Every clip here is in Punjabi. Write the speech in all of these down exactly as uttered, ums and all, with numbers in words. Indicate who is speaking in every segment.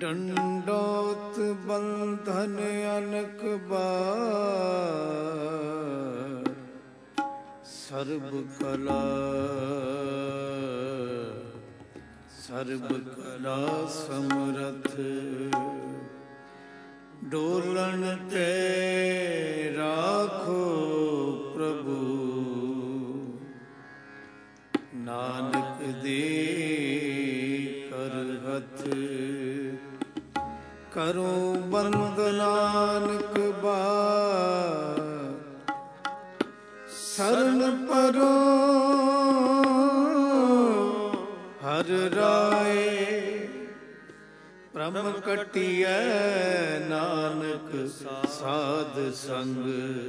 Speaker 1: दंडोत बंधन अनक बार, सर्व कला सर्व कला समरथ, डोलन ते राखो प्रभु, नानक दे कर हथ। करो बंद नानक बार, शरण परो हर राय, प्रम कटिय नानक साध संग,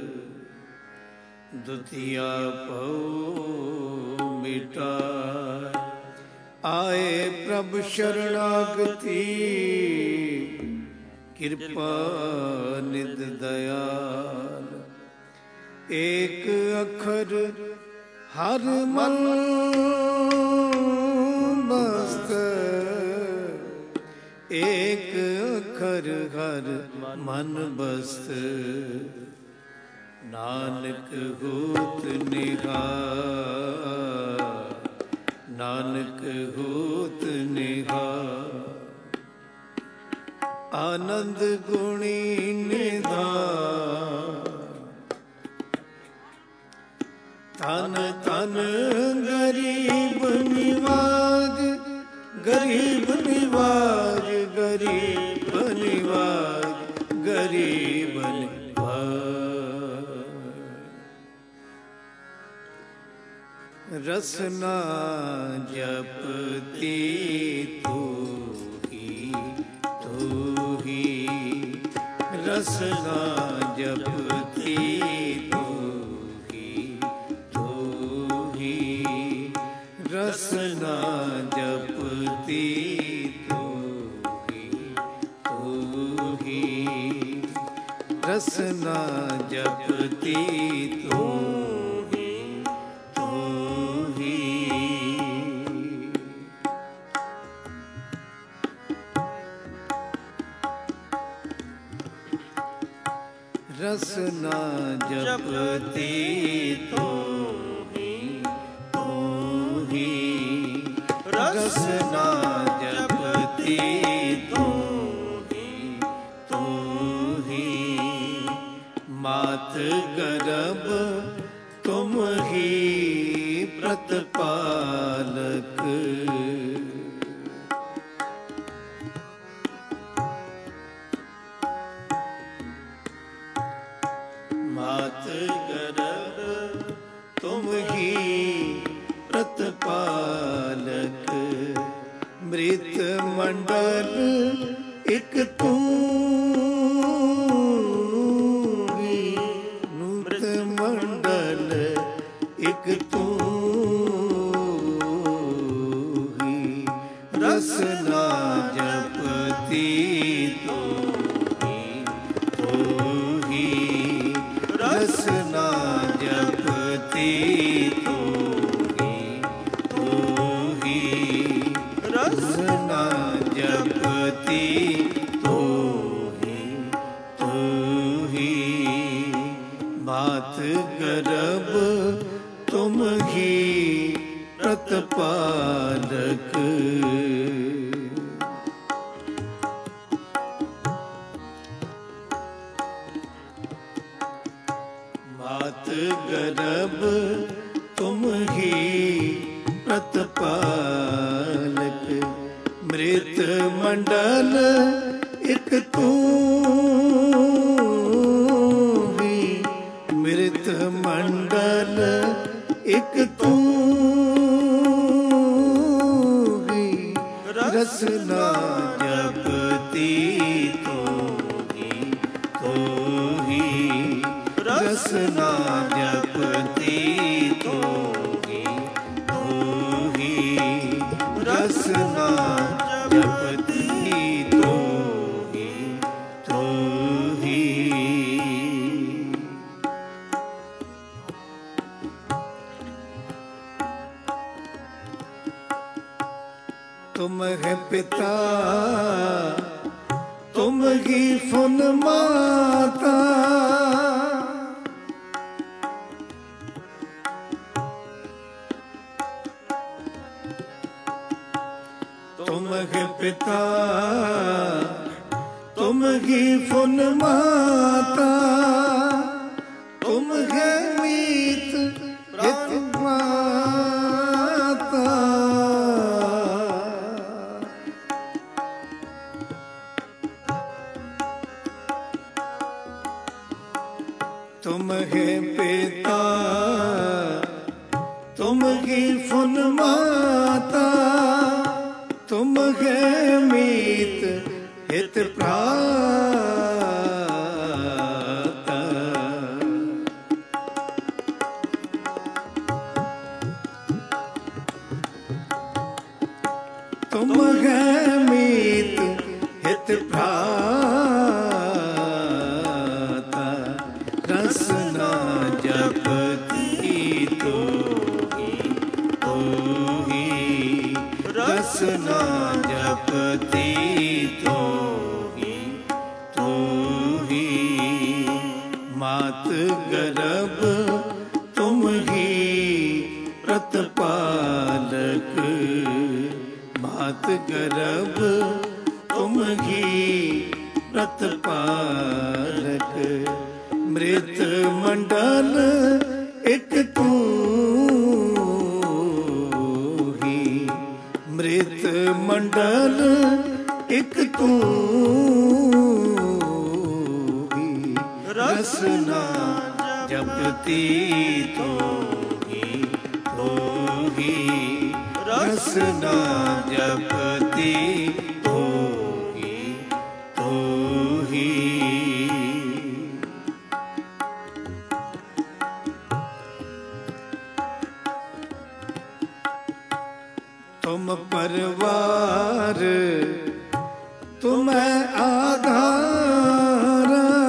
Speaker 1: दुतिया पौ मिटाय। आए प्रभु शरणागति, कृपा निध दयाल। एक अखर हर मन बस्त, एक अखर हर मन बस्त, नानक होत निहार, नानक होत निहार। आनंद गुणी निधान, तन तन गरीब निवाज, गरीब निवाज, गरीब निवाज, गरीब निवाज। रसना जपती तू ही तू ही, रसना जपती तू ही तू ही, रसना जपती तू ही तू ही, रसना जपती तू ही तू ही। रसना जपती तू ही तू ही, रसना जपती तू ही तू ही। मात गर्भ तुम ही प्रतिपालक, मात गर्भ तुम ही प्रतिपालक। मृत मंडल एक तू ही, मृत मंडल एक तू ही। रसना जपती तू ही तू ही, रसना जपती तू ही तू ही, रसना जपती तू ही तू ही। मात गर्भ तुम ही प्रतिपालक, मात गर्भ तुम ही प्रतिपालक। मृत मंडल एक तू ही, मृत मंडल एक तू ही। रसना जपती तू ही तू ही, रसना जपती तू ही तू ही, रसना जपती तू ही तू ही। तुम है पिता तुम ही फुन माता, तुम है पिता, तुम ही फुन माता, तुम है मीत हित माता। तुम है पिता, तुम ही फुन माता, तुम है मीत हित प्राता। तुम है मीत हित प्राता, रसना जपती तो ही, तो ही रसना जपती तो ही, तो ही मात गर्भ तुम ही प्रतिपालक, मात गर्भ तुम ही प्रतिपालक। मृत मंडल एक तू ही, मृत मंडल एक तू ही, रसना जपती तो ही, तो ही रसना जपती तो ही, तो ही। तुम परवार, तुम आधार,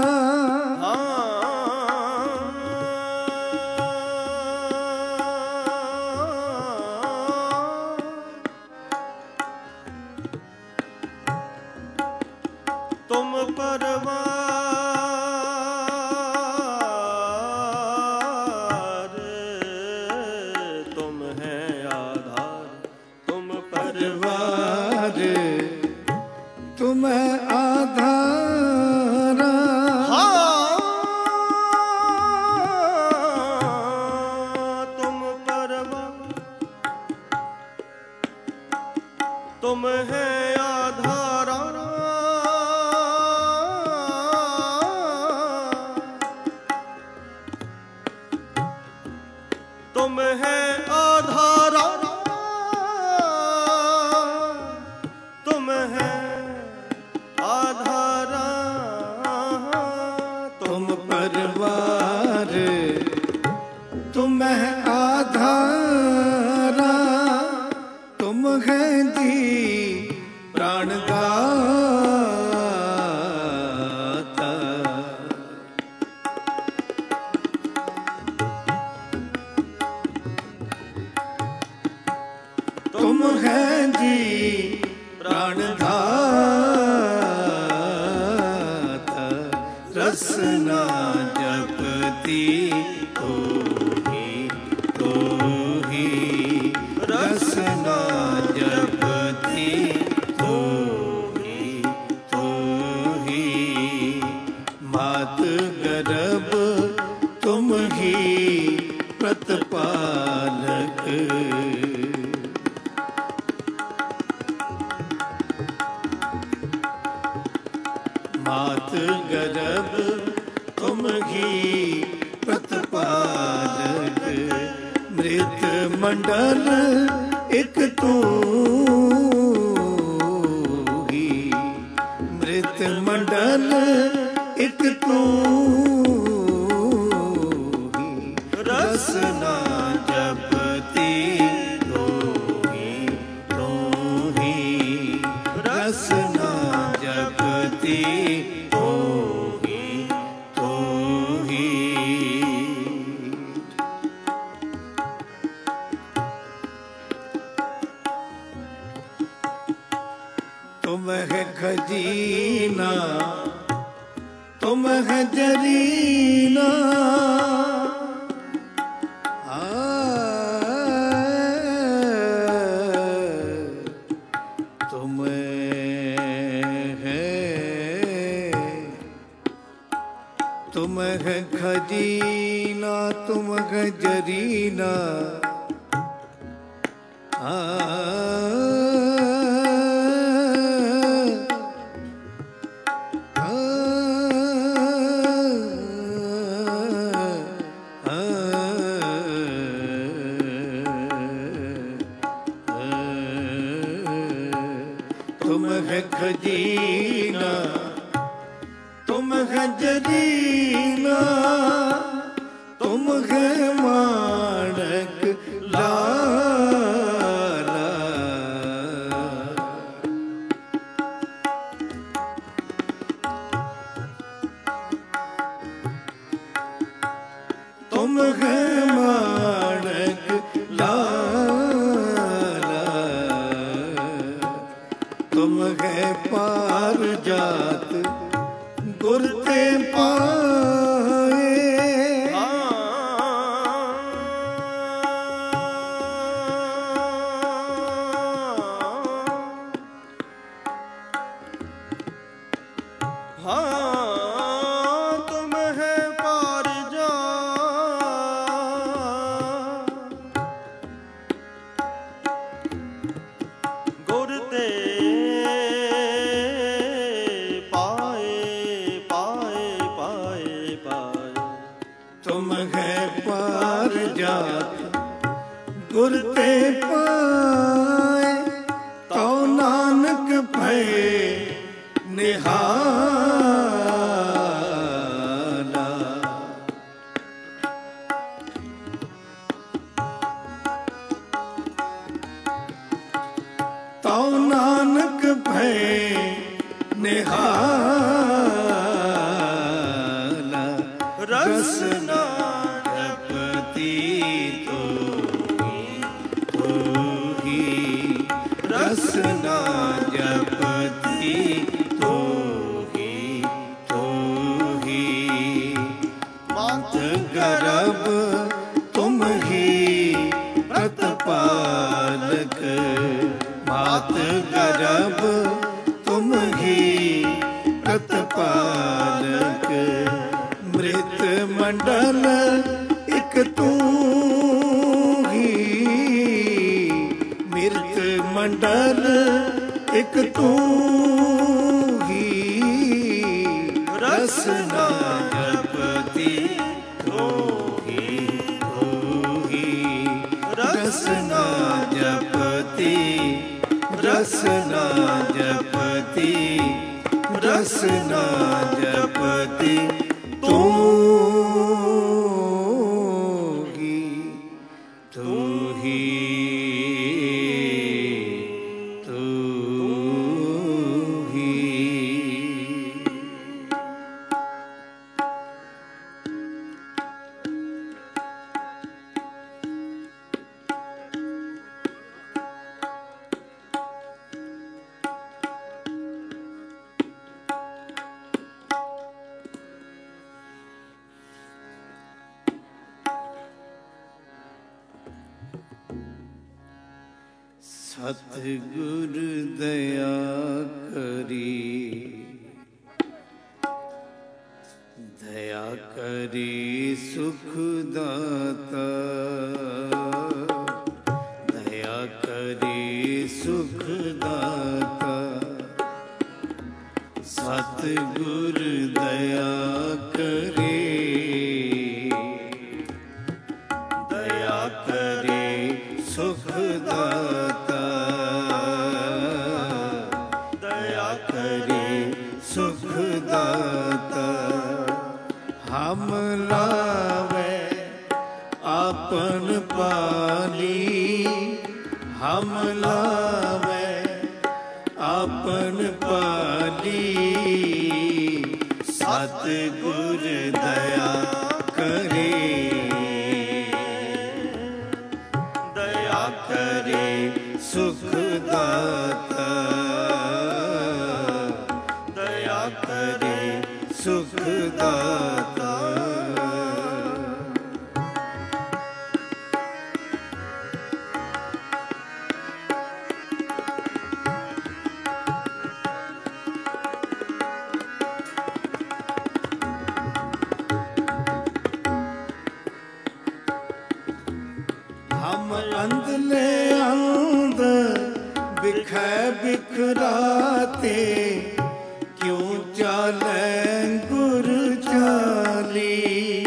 Speaker 2: तुम परवार, तुम है आधार, तुम
Speaker 1: परवार, तुम आधार,
Speaker 2: हाँ तुम परवार, तुम है आधारा, तुम है आधारा, तुम है आधारा,
Speaker 1: तुम परवार, तुम आधारा, तुम है जी प्राणदाता। तुम है जी प्राणदाता, रसना जपती तो ही, तो ही रसना जपती तो ही, तो ही मात गर्भ तुम ही प्रतिपालक। मात गर्भ तुम ही प्रतिपालक, मृत मंडल एक तू ही, मृत मंडल एक तू ही, रसना जपती तो ही, तो ही रसना जपती तो ही, तो ही। तुम है खजीना, तुम है जरीना, तुम है, तुम है खजीना, तुम है जरीना, तुम है खजीना, तुम है जरीना, तुम है माणक लाला, तुम है माणक लाला, तुम है पार जात गुर ते पाए,
Speaker 2: हाँ तुम है पार जात गुर ते
Speaker 1: तुम है पार जात गुर ते पाए, तो नानक भय निहाला, तो नानक भय निहाला,
Speaker 2: रसना
Speaker 1: जपती तो ही, तो ही रसना जपती तो ही, तो ही मात गर्भ तुम ही प्रतिपालक, मात गर्भ तुम ही प्रतिपालक, मृत मंडल एक तू ही, मृत मंडल एक तू ही, रसना जपती तो ही, तो ही रसना जपती, रसना जपती, रसना जपती तू ही, तू ही, तू ही। सतगुर दया करी, दया करी सुख दाता, दया करी सुख दाता, सतगुर दया करे, दया करे सुख दाता, दया करे सुख दाता, हम लावे आपन पाली, हम लावे आपन पाली, सतगुर दया करे, दया करे सुख दाता, ਸੁਖਦਾਤਾ। ਅੰਧਲੇ ਅੰਧ ਬਿਖੈ ਬਿਖਰਾਤੇ, ਕਿਉਂ ਚਾਲੈ ਗੁਰ ਚਾਲੀ।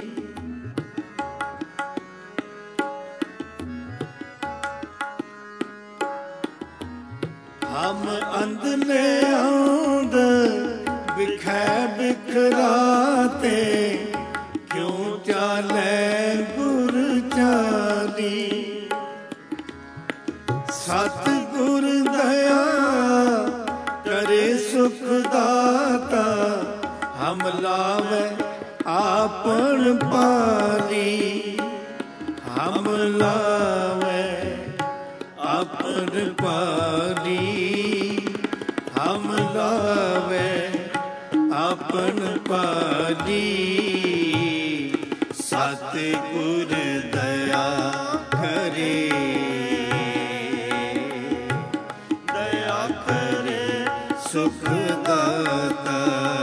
Speaker 1: ਹਮ ਅੰਧਲੇ ਅੰਧ ਬਿਖੈ ਬਿਖਰਾਤੇ, ਕਿਉਂ ਚਾਲੈ ਗੁਰ ਚਾਲੀ। ਸਤਿਗੁਰ ਦਇਆ ਕਰੇ ਸੁਖ ਦਾਤਾ, ਹਮ ਲਾਵੈ ਆਪਨ ਪਾਲੀ। ਹਮ ਲਾਵੈ ਆਪਨ ਪਾਲੀ, ਹਮ ਲਾਵੈ ਆਪਨ ਪਾਲੀ। ਸਤਿਗੁਰ ਦਇਆ ਕਰੇ, ਦਇਆ ਕਰੇ ਸੁਖ ਦਾਤਾ।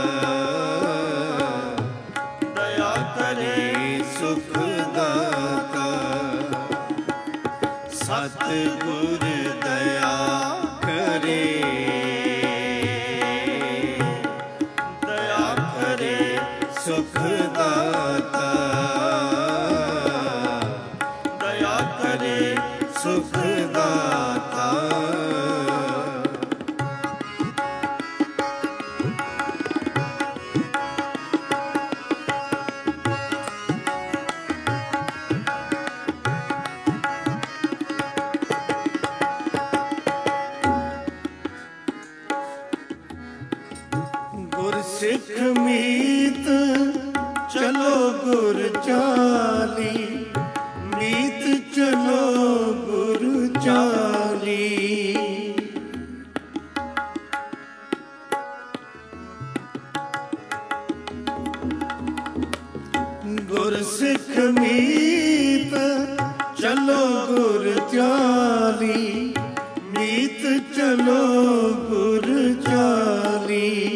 Speaker 1: ਦਇਆ ਕਰੇ ਸੁਖ ਦਾਤਾ। ਸਤਿਗੁਰ ਦਇਆ ਕਰੇ, ਦਇਆ ਕਰੇ ਸੁਖ ਦਾਤਾ। ਦਇਆ ਕਰੇ ਸੁਖ ਦਾਤਾ। ਗੁਰਸਿੱਖ ਮੀਤ ਚਲੋ ਗੁਰ ਚਾਲੀ, ਮੀਤ ਚਲੋ ਗੁਰ ਚਾਲੀ। ਗੁਰਸਿੱਖ ਮੀਤ ਚਲੋ ਗੁਰ ਚਾਲੀ, ਮੀਤ ਚਲੋ ਗੁਰ ਚਾਲੀ।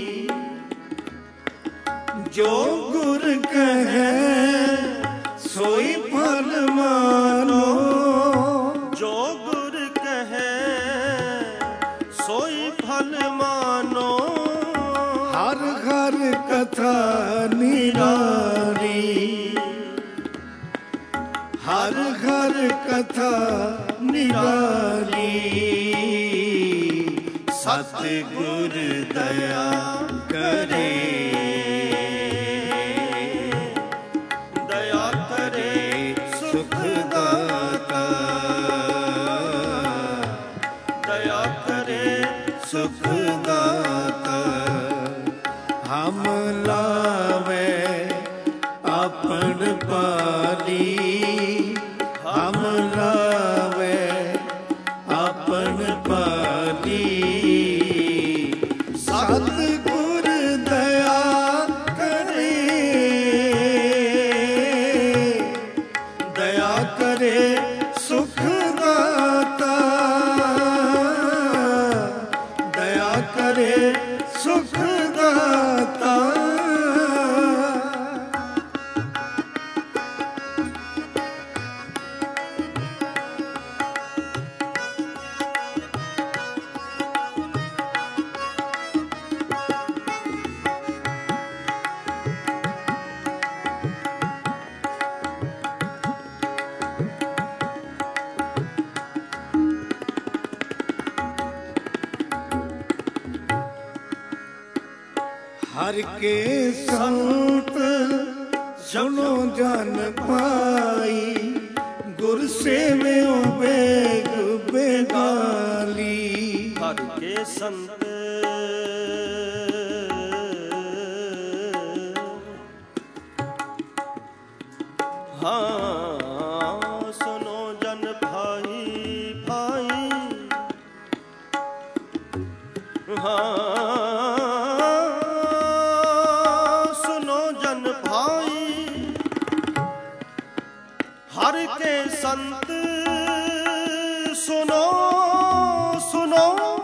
Speaker 1: ਜੋ ਗੁਰ ਕਹੈ ਸੋਈ ਫਲ ਮਾਨੋ,
Speaker 2: ਜੋ ਗੁਰ ਕਹੈ ਸੋਈ ਫਲ ਮਾਨੋ।
Speaker 1: ਹਰ ਹਰ ਕਥਾ ਨਿਰਾਰੀ, ਹਰ ਹਰ ਕਥਾ ਨਿਰਾਰੀ। ਸਤਿਗੁਰ ਦਇਆ ਕਰੇ, ਦਇਆ ਕਰੇ ਸੁਖ ਦਾਤਾ। ਦਇਆ ਕਰੇ ਸੁਖ ਦਾਤਾ। ਹਮ ਲਾਵੈ ਆਪਨ ਪਾਲੀ, ਹਮ ਲਾਵੈ ਆਪਨ ਪਾਲੀ। ਸਤਿਗੁਰ ਦਇਆ ਕਰੇ, ਦਇਆ ਕਰੇ ਸੁਖ ਦਾਤਾ। ਦਇਆ ਕਰੇ ਸੁਖ ਦਾਤਾ। ਹਰ ਕੇ ਸੰਤ ਸੁਣੋ ਜਨ ਪਾਈ, ਗੁਰ ਸੇਵਿਓ ਬੇਗ ਬੇਗਾਲੀ।
Speaker 2: ਹਰ ਕੇ ਸੰਤ ਹਾਂ ਸੁਨੋ ਜਨ ਭਾਈ ਭਾਈ। ਹਾਂ ਸੰਤ ਸੁਨੋ ਸੁਨੋ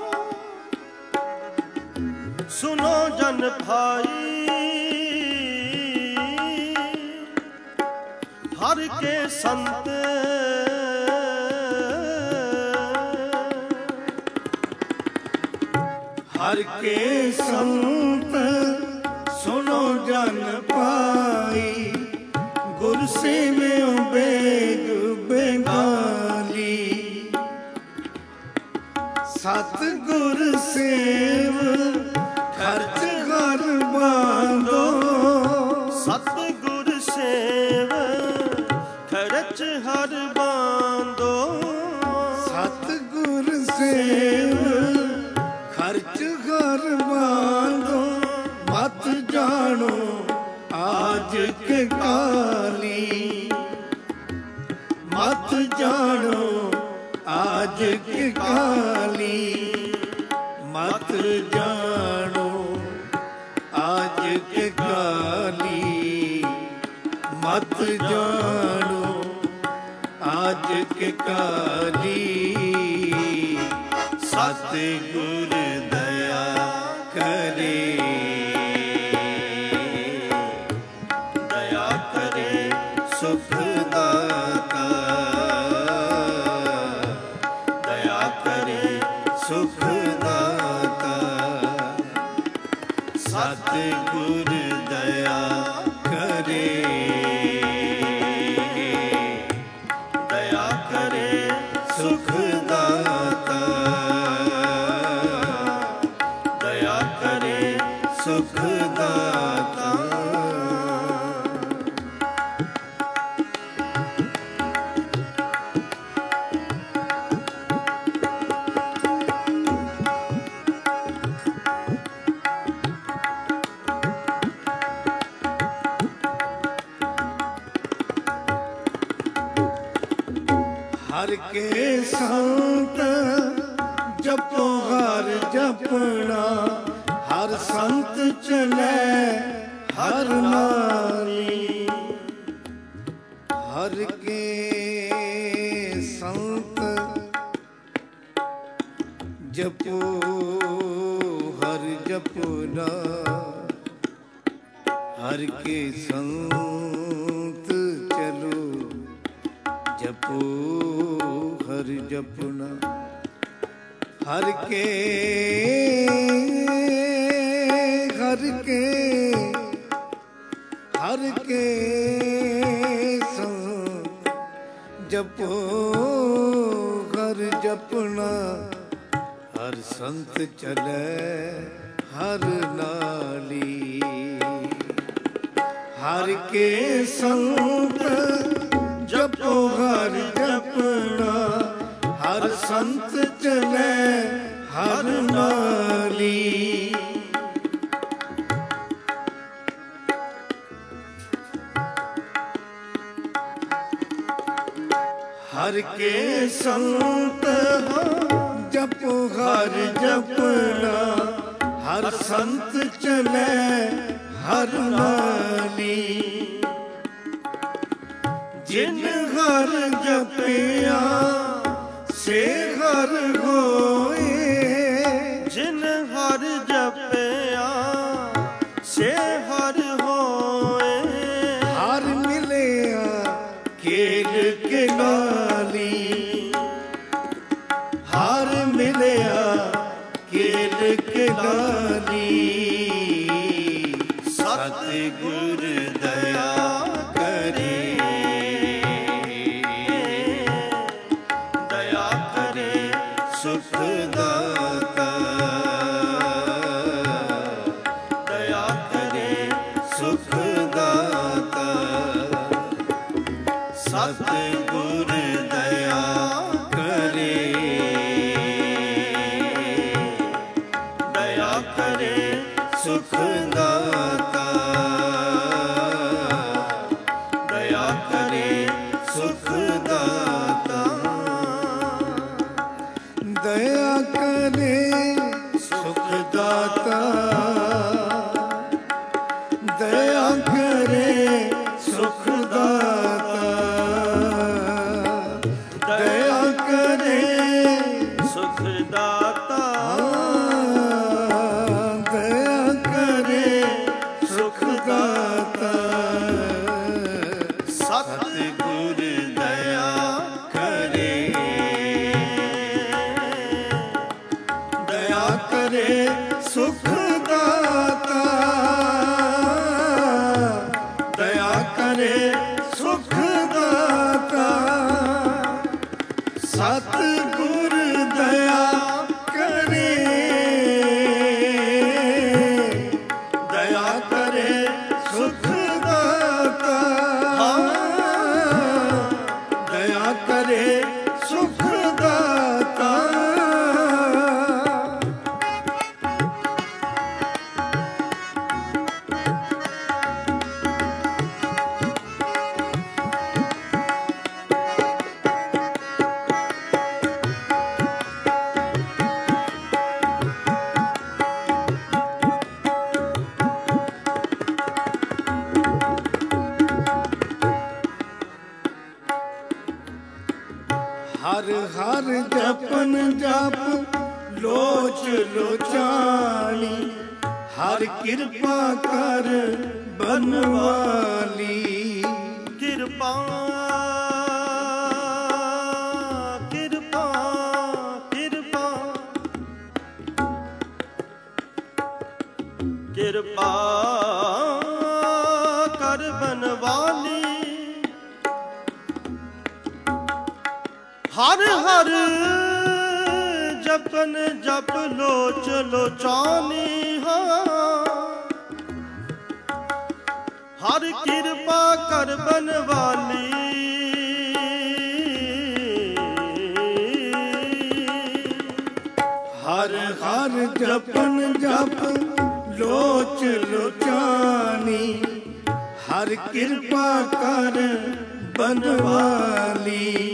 Speaker 2: ਸੁਨੋ ਜਨ ਭਾਈ ਹਰ ਕੇ ਸੰਤ
Speaker 1: ਹਰ ਕੇ ਸੰਤ ਸੁਨੋ ਜਨ ਪਾਈ ਗੁਰ ਸੇਵਿਓ ਬੇਗ ਬੇਗਾਲੀ ਸਤ ਗੁਰ ਸੇਵ ਖਰਚ ਘਰ ਬਾਂਧੋ
Speaker 2: ਸਤ ਗੁਰ ਸੇਵ ਖਰਚ ਹਰ ਬਾਂਧੋ
Speaker 1: ਸਤ ਗੁਰ ਸੇਵ ਖਰਚ ਘਰ ਬਾਂਧੋ ਮਤ ਜਾਣੋ ਆਜ ਕੇ ਕਾਲੀ ਮਤ ਜਾਣੋ ਆਜ ਕੇ ਕਾਲੀ ਮਤ ਜਾਣੋ ਆਜ ਕੇ ਕਾਲੀ ਮਤ ਜਾਣੋ ਆਜ ਕੇ ਕਾਲੀ ਸਤ ਗੁਰ ਦਇਆ ਕਰੇ
Speaker 2: ਦਇਆ ਕਰੇ
Speaker 1: ਸੁਖ ਦਾਤਾ
Speaker 2: ਦਇਆ ਕਰੇ
Speaker 1: ਸੁਖ ਦਾਤਾ ਸਤ ਗੁਰ ਦਇਆ ਕਰੇ
Speaker 2: ਦਇਆ ਕਰੇ
Speaker 1: ਸੁਖ ਦਾਤਾ
Speaker 2: ਦਇਆ ਕਰੇ
Speaker 1: ਸੁਖ ਦਾਤਾ ਹਰ ਕੇ ਸੰਤ ਜਪੋ ਹਰ ਜਪਣਾ ਹਰ ਸੰਤ ਚਲੇ ਹਰ ਨਾਲੀ ਹਰ ਕੇ ਸੰਤ ਜਪੋ ਹਰ ਜਪਣਾ ਹਰ ਕੇ ਸੰਤ ਚਲੋ ਜਪੋ ਹਰ ਜਪਣਾ ਹਰ ਕੇ ਹਰ ਕੇ ਹਰ ਕੇ ਸੰਤ ਜਪੋ ਹਰ ਜਪਣਾ ਹਰ ਸੰਤ ਚਲੇ ਹਰ ਨਾਲੀ ਹਰ ਕੇ ਸੰਤ ਜਪੋ ਹਰ ਜਪਣਾ ਹਰ ਸੰਤ ਚਲੇ ਹਰ ਨਾਲੀ ਹਰ ਕੇ ਸੰਤ ਜਪੋ ਹਰ ਜਪਣਾ ਹਰ ਸੰਤ ਚਲੇ ਹਰ ਨਾਲੀ ਜਿਨ ਹਰ ਜਪਿਆ ਸੇ ਹਰ ਹੋਏ
Speaker 2: ਜਿਨ ਹਰ ਜਪਿਆ ਸੇ ਹਰ ਹੋਏ
Speaker 1: ਹਰ ਮਿਲਿਆ ਕੇਲ ਕੇ ਨਾਲੀ ਹਰ ਮਿਲਿਆ ਕੇਲ ਕੇ ਨਾਲੀ ਸਤ ਗੁਰ ਦਇਆ ਕਰੇ
Speaker 2: ਦਇਆ ਕਰੇ
Speaker 1: ਸੁਖ ਦਾਤਾ
Speaker 2: ਦਇਆ ਕਰੇ
Speaker 1: ਸੁਖ ਦਾਤਾ ਸਤ ਗੁਰ ਦਇਆ ਕਰੇ
Speaker 2: ਦਇਆ ਕਰੇ
Speaker 1: ਸੁਖ ਦਾਤਾ
Speaker 2: ਦਇਆ ਕਰੇ
Speaker 1: ਸੁਖ ਦਾਤਾ ਦਇਆ ਕਰੇ ਸੁਖ ਦਾਤਾ ਦਇਆ ਕਰੇ ਸੁਖ ਦਾਤਾ ਹਰ ਜਪਨ ਜਪ ਲੋਚ ਲੋਚਾਣੀ, ਹਰ ਕਿਰਪਾ ਕਰ ਬਨਵਾਲੀ।
Speaker 2: ਕਿਰਪਾ ਕਿਰਪਾ ਕਿਰਪਾ ਕਿਰਪਾ ਕਰ ਬਨਵਾਲੀ। ਹਰ ਹਰ ਜਪਨ ਜਪ ਲੋਚ ਲੋਚਾਨੀ ਹਾਂ, ਹਰ ਕਿਰਪਾ ਕਰ ਬਨਵਾਲੀ।
Speaker 1: ਹਰ ਹਰ ਜਪਨ ਜਪ ਲੋਚ ਲੋਚਾਨੀ, ਹਰ ਕਿਰਪਾ ਕਰ ਬਨਵਾਲੀ।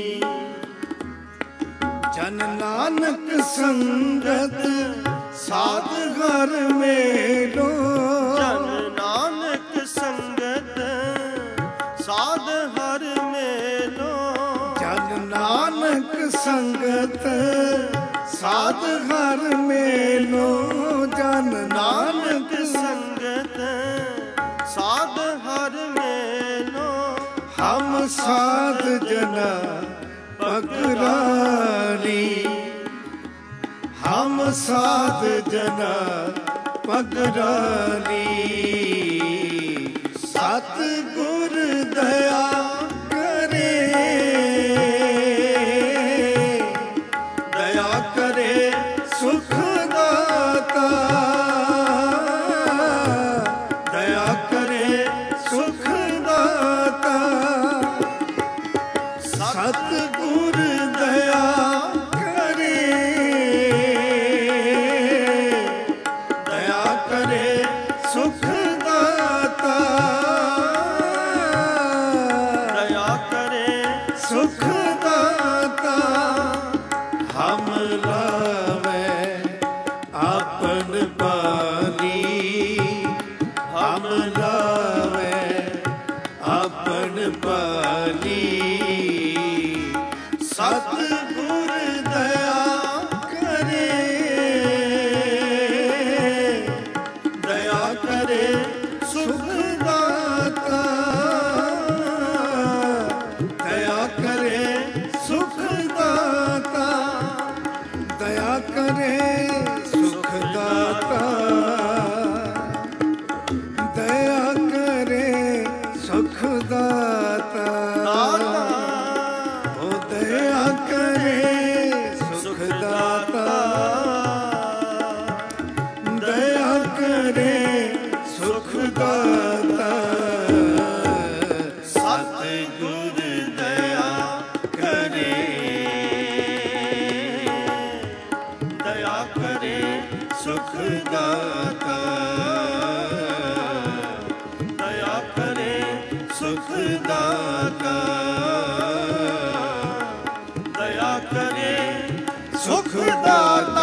Speaker 1: ਜਨ ਨਾਨਕ ਸੰਗਤ ਸਾਧ ਘਰ ਮੇਲੋ,
Speaker 2: ਜਨ ਨਾਨਕ ਸੰਗਤ ਸਾਧ ਹਰ ਮੇਲੋ।
Speaker 1: ਜਨ ਨਾਨਕ ਸੰਗਤ ਸਾਧ ਘਰ ਮੇਲੋ, ਜਨ ਨਾਨਕ
Speaker 2: ਸੰਗਤ ਸਾਧ ਹਰ ਮੇਲੋ।
Speaker 1: ਹਮ ਸਾਧ ਜਨਾ ਪਗਰਾਲੀ, ਹਮ ਸਾਧ ਜਨਾ ਪਗਰਾਲੀ। ਸਤ ਗੁਰ ਦਇਆ ਕਰੇ, ਦਇਆ ਕਰੇ ਸੁਖ ਦਾਤਾ, ਦਇਆ ਕਰੇ ਸੁਖ ਦਾਤਾ। ਸਤ ਗੁਰ ਦਇਆ ਕਰੇ, ਦਇਆ ਕਰੇ ਸੁਖ ਦਾਤਾ,
Speaker 2: ਦਇਆ ਕਰੇ
Speaker 1: ਸੁਖ ਦਾਤਾ। ਹਮ ਲਾਵੇ ਆਪਨ ਪਾਲੀ, ਹਮ ਲਾਵੇ ਆਪਨ ਪਾਲੀ। ਸਤ ਗੁਰ ਦਇਆ ਕਰੇ, ਦਇਆ ਕਰੇ ਸੁਖ ਦਾਤਾ, ਦਇਆ ਕਰੇ ਸੁਖ ਦਾਤਾ, ਦਇਆ ਕਰੇ ਸੁਖ ਦਾਤਾ, ਦਇਆ ਕਰੇ ਸੁਖ ਦਾਤਾ। ਓ ਦਇਆ ਕਰੇ ਸੁਖ ਦਾਤਾ, ਦਇਆ ਕਰੇ ਸੁਖ ਦਾਤਾ। ਸਤ ਗੁਰ ਦਇਆ ਕਰੇ,
Speaker 2: ਦਇਆ ਕਰੇ
Speaker 1: ਸੁਖ ਦਾਤਾ,
Speaker 2: ਦਇਆ ਕਰੇ
Speaker 1: ਸੁਖ ਦਾਤਾ,
Speaker 2: ਦਇਆ ਕਰੇ
Speaker 1: ਸੁਖ ਦਾਤਾ।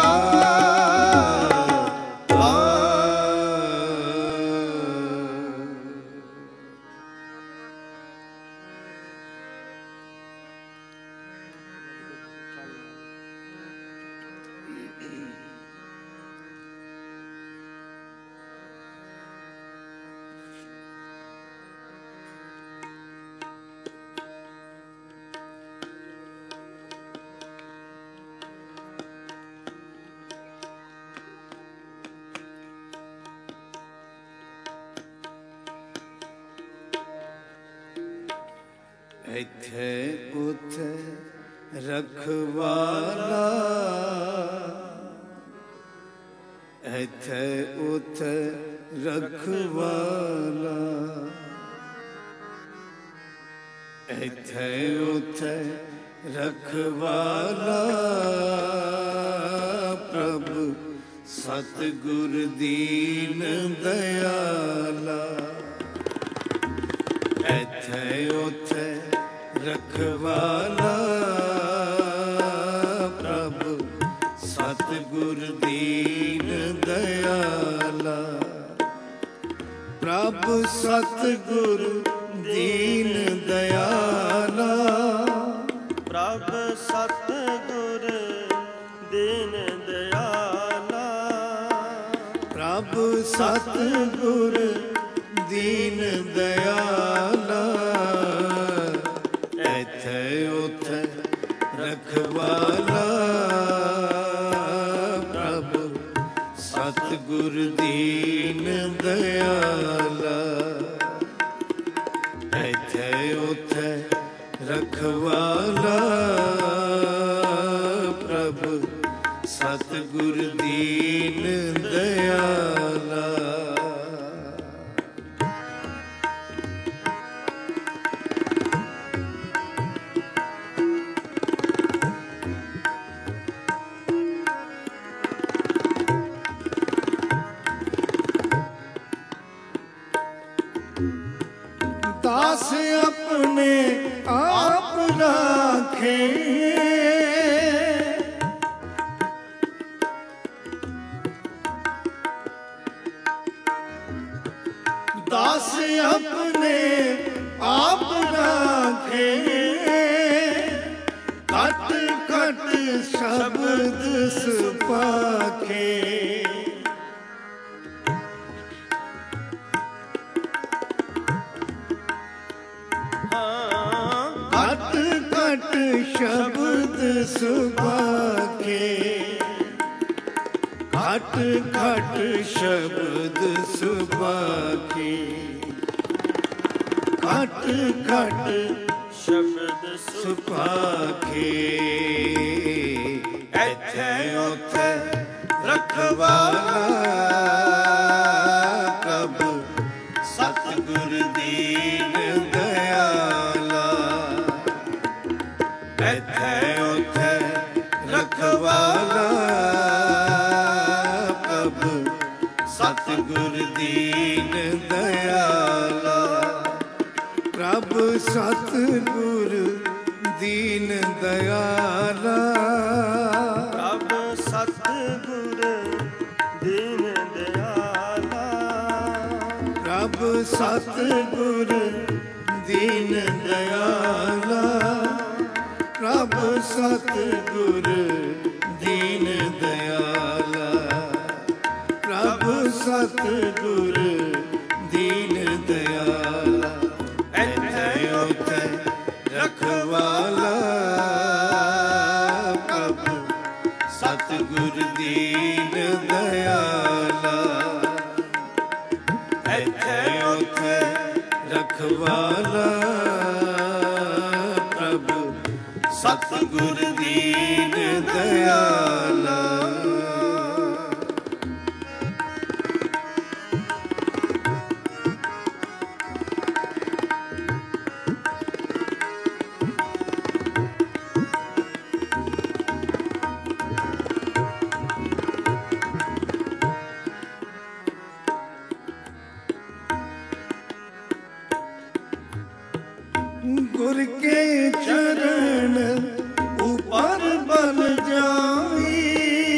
Speaker 1: ਇੱਥੇ ਉਥੇ ਰਖਵਾਲਾ, ਇੱਥੇ ਉਥੇ ਰਖਵਾਲਾ, ਇੱਥੇ ਉਥੇ ਰਖਵਾਲਾ। ਪ੍ਰਭੂ ਸਤਿਗੁਰ ਦੀਨ ਦਇਆਲਾ, ਇੱਥੇ ਉਥੇ ਰਖਵਾਲਾ। ਪ੍ਰਭੂ ਸਤਿਗੁਰ ਦੀਨ ਦਇਆਲਾ, ਪ੍ਰਭ ਸਤਿਗੁਰ ਦੀਨ ਦਇਆਲਾ,
Speaker 2: ਪ੍ਰਭ ਸਤਿਗੁਰ
Speaker 1: ਪ੍ਰਭ ਸਤਿਗੁਰ ਦੀਨ ਦਇਆਲਾ, ਇੱਥੇ ਉੱਥੇ ਰਖਵਾਲਾ। ਪ੍ਰਭ ਸਤਿਗੁਰ ਦੀਨ ਦਇਆਲਾ, ਇੱਥੇ ਉੱਥੇ ਰਖਵਾਲਾ। ਪ੍ਰਭ ਸਤਿਗੁਰ ਦੀਨ ਦਇਆਲਾ। ਦਾਸ ਆਪਣੇ ਆਪ ਰਾਖੇ, ਦਾਸ ਆਪਣੇ ਆਪ ਰਾਖੇ। ਘਟ ਘਟ ਸ਼ਬਦ ਸੁਭਾਖੇ, ਘਟ ਘਟ ਸ਼ਬਦ ਸੁਭਾਖੇ। ਘਟ ਘਟ ਸ਼ਬਦ ਸੁਭਾਖੇ, ਘਟ ਘਟ
Speaker 2: ਸ਼ਬਦ
Speaker 1: ਸੁਭਾਖੇ। ਇੱਥੇ ਉੱਥੇ ਰਖਵਾਲਾ। ਪ੍ਰਭ ਸਤਿਗੁਰ ਦੀਨ ਦਇਆਲਾ, ਇੱਥੇ ਉੱਥੇ ਰਖਵਾਲਾ। ਪ੍ਰਭ ਸਤਿਗੁਰ ਦੀਨ ਦਇਆਲਾ, ਪ੍ਰਭ ਸਤਿਗੁਰ ਦੀਨ ਦਇਆਲਾ।
Speaker 2: ਪ੍ਰਭ ਸਤਿਗੁਰ ਦੀਨ ਦਇਆਲਾ,
Speaker 1: ਪ੍ਰਭ ਸਤਿਗੁਰ ਦੀਨ ਦਇਆਲਾ। ਪ੍ਰਭ ਸਤਿਗੁਰ ਦੀਨ ਦਇਆਲਾ, ਪ੍ਰਭ ਸਤਿਗੁਰ ਦੀਨ ਦਇਆਲਾ। ਇੱਥੇ ਉੱਥੇ ਰਖਵਾਲਾ। ਪ੍ਰਭ ਸਤਿਗੁਰ ਦੀਨ ਦਇਆਲਾ, ਇੱਥੇ ਉੱਥੇ ਰਖਵਾਲਾ। ਪ੍ਰਭ ਸਤਿਗੁਰ ਦੀਨ ਦਇਆਲਾ। ਗੁਰ ਕੇ ਚਰਨ ਉਪਰ ਬਲ ਜਾਈ,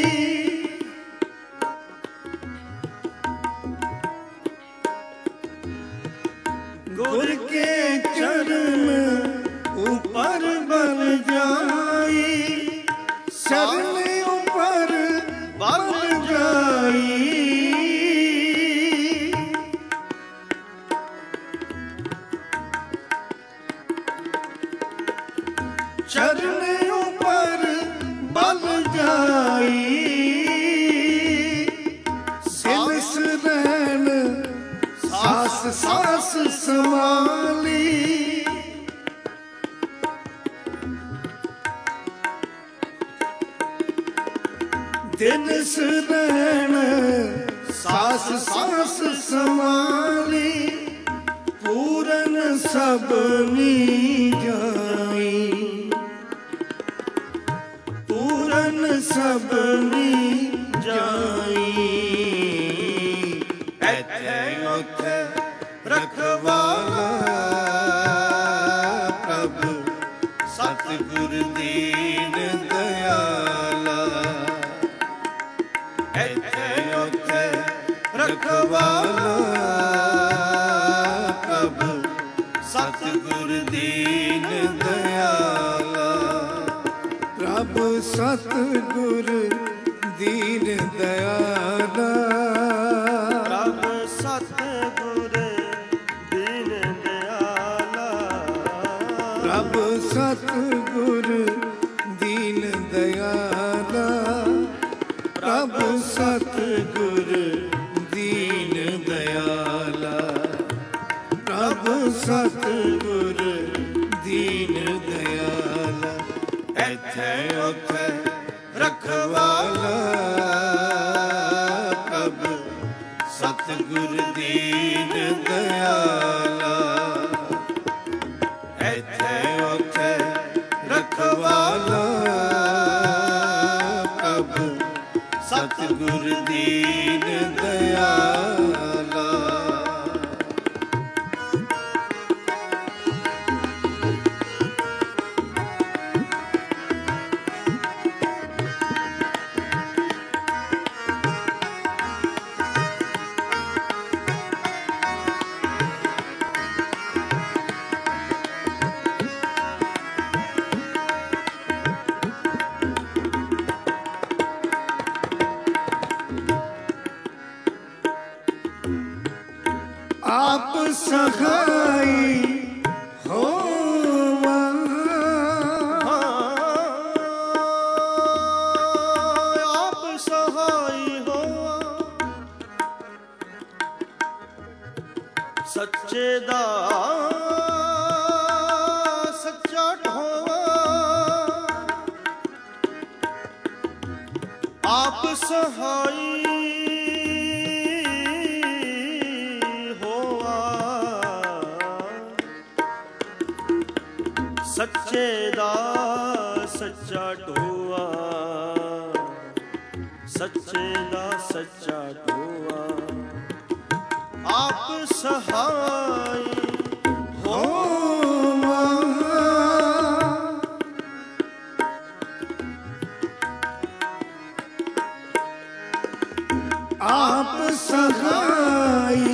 Speaker 1: ਗੁਰ ਕੇ ਚਰਨ ਉਪਰ ਬਲ ਜਾਈ। ਚਰਨ ਉਪਰ ਬਲ ਜਾਈ, ਚਰਨ ਉਪਰ ਬਲ ਜਾਈ। ਸਿਲਸ ਰਹਿਣ ਸਾਸ ਸਾਸ ਸਮਾਲੀ, ਦਿਨਸ ਰਹਿਣ ਸਾਸ ਸਾਸ ਸਮਾਲੀ। ਪੂਰਨ ਸਭਨੀ ਜਾਈ, ਪੂਰਨ ਸਭਨੀ ਜਾਈ। ਇੱਥੇ ਉੱਥੇ ਰਖਵਾਲਾ। ਪ੍ਰਭ ਸਤਿਗੁਰ ਦੀਨ ਦਇਆਲਾ, ਇੱਥੇ ਉੱਥੇ ਰਖਵਾਲਾ। ਪ੍ਰਭ ਸਤਿਗੁਰ ਦੀਨ ਦਇਆਲਾ, ਪ੍ਰਭ ਸਤਿਗੁਰ ਦੀਨ ਦਇਆਲਾ। ਪ੍ਰਭ ਸਤਿਗੁਰ ਦੀਨ ਦਇਆਲਾ, ਪ੍ਰਭ ਸਤਿਗੁਰ ਦੀਨ ਦਇਆਲਾ, ਇੱਥੇ ਉੱਥੇ ਰਖਵਾਲਾ, ਪ੍ਰਭ ਸਤਿਗੁਰ ਦੀਨ ਦਇਆਲਾ, ਇੱਥੇ ਉੱਥੇ ਰਖਵਾਲਾ, ਪ੍ਰਭ ਸਤਿਗੁਰ ਦੀਨ ਦਇਆਲਾ। ਆਪ ਸਹਾਈ ਹੋਵਾ,
Speaker 2: ਆਪ ਸਹਾਈ ਹੋਵਾ, ਸੱਚੇ ਦਾ ਸੱਚਾ ਢੋਵਾ, ਆਪ ਸਹਾਈ ਸੱਚੇ ਦਾ ਸੱਚਾ ਢੋਆ, ਸੱਚੇ ਦਾ ਸੱਚਾ ਢੋਆ, ਆਪ ਸਹਾਈ
Speaker 1: ਹੋਵਾ, ਆਪ ਸਹਾਈ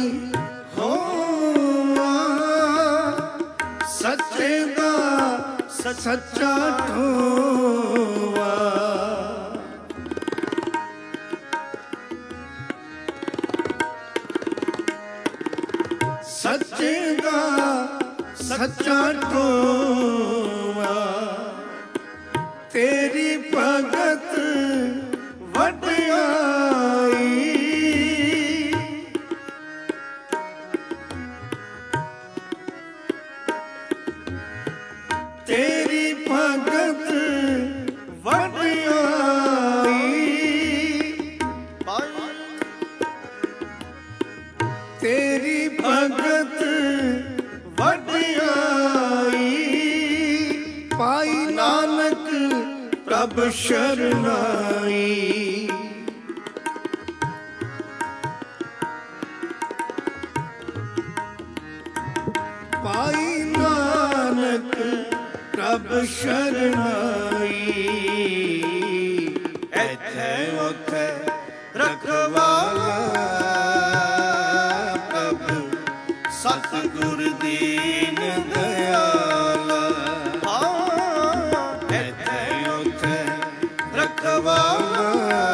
Speaker 1: ਹੋਵਾ, ਸੱਚੇ ਦਾ ਸੱਚਾ ਢੋਵਾ, ਸੱਚੇ ਦਾ ਸੱਚਾ ਢੋਵਾ, ਤੇਰੀ ਭਗਤ ਵਡਿਆਈ, ਤੇਰੀ ਭਗਤ ਵਡਿਆਈ, ਤੇਰੀ ਭਗਤ ਵਡਿਆਈ, ਪਾਈ ਨਾਨਕ ਪ੍ਰਭ ਸ਼ਰਨਾਈ, ਪਾਈ ਨਾਨਕ ਪ੍ਰਭ ਸ਼ਰਨਾਈ, ਇੱਥੇ ਉੱਥੇ ਰਖਵਾਲਾ, ਪ੍ਰਭ ਸਤਿਗੁਰ ਦੀਨ ਦਇਆਲਾ, ਇੱਥੇ ਉੱਥੇ ਰਖਵਾਲਾ,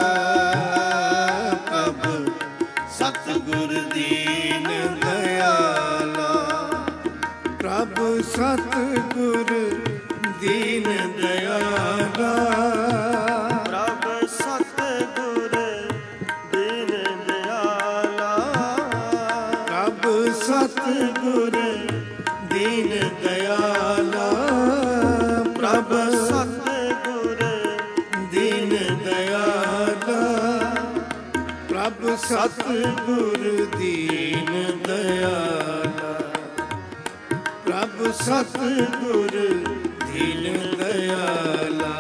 Speaker 1: ਪ੍ਰਭ ਸਤਿਗੁਰ ਦੀਨ ਦਇਆਲਾ, ਪ੍ਰਭ ਸਤਿਗੁਰ ਦੀਨ ਦਇਆਲਾ,
Speaker 2: ਪ੍ਰਭ ਸਤਿਗੁਰ ਦੀਨ ਦਇਆਲਾ,
Speaker 1: ਪ੍ਰਭ ਸਤਿਗੁਰ ਦੀਨ ਦਇਆਲਾ, ਪ੍ਰਭ
Speaker 2: ਸਤਿਗੁਰ
Speaker 1: ਦੀਨ ਦਇਆਲਾ, ਪ੍ਰਭ ਸਤਿਗੁਰ ਦੀਨ ਦਇਆਲਾ, ਪ੍ਰਭ ਸਤਿਗੁਰ ਦੀਨ ਦਇਆਲਾ,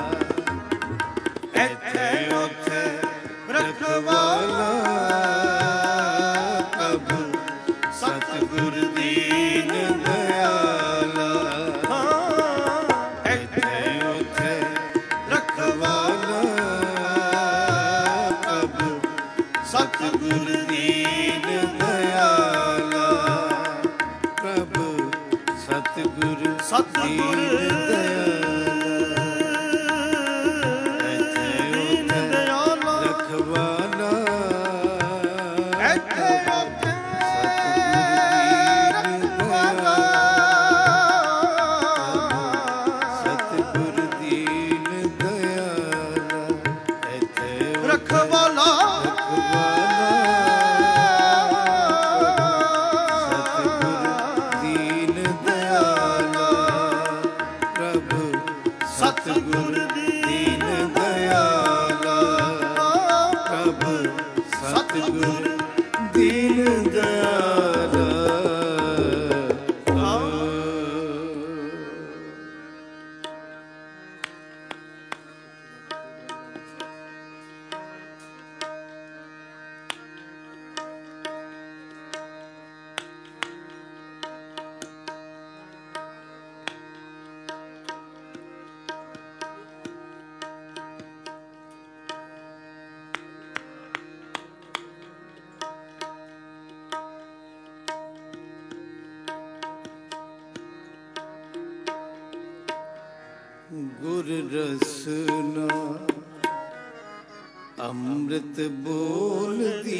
Speaker 1: ਇੱਥੇ ਉੱਥੇ ਰਖਵਾਲਾ, ਪ੍ਰਭ ਸਤਿਗੁਰ ਦੀਨ ਦਇਆਲਾ, ਇੱਥੇ ਉੱਥੇ ਰਖਵਾਲਾ, ਪ੍ਰਭ ਸਤਿਗੁਰ ਦੀਨ ਦਇਆਲਾ, ਪ੍ਰਭ ਸਤਿਗੁਰ
Speaker 2: ਸਤਿਗੁਰ ਦੀਨ ਦਇਆਲਾ,
Speaker 1: ਰਖਵਾਲਾ,
Speaker 2: ਇੱਥੇ ਉੱਥੇ
Speaker 1: ਸਤਿਗੁਰ ਦੀਨ ਦਇਆਲਾ, ਇੱਥੇ
Speaker 2: ਰਖਵਾਲਾ
Speaker 1: ਰਖਵਾਲਾ ਸਤਿਗੁਰ ਦੀਨ ਦਿਆਲਾ ਪ੍ਰਭ ਸਤਿਗੁਰ ਦੀਨ ਦਿਆਲਾ ਪ੍ਰਭ ਸਤਿਗੁਰ ਦੀਨ ਦਿਆਲਾ। ਗੁਰ ਰਸਨਾ ਅੰਮ੍ਰਿਤ ਬੋਲਦੀ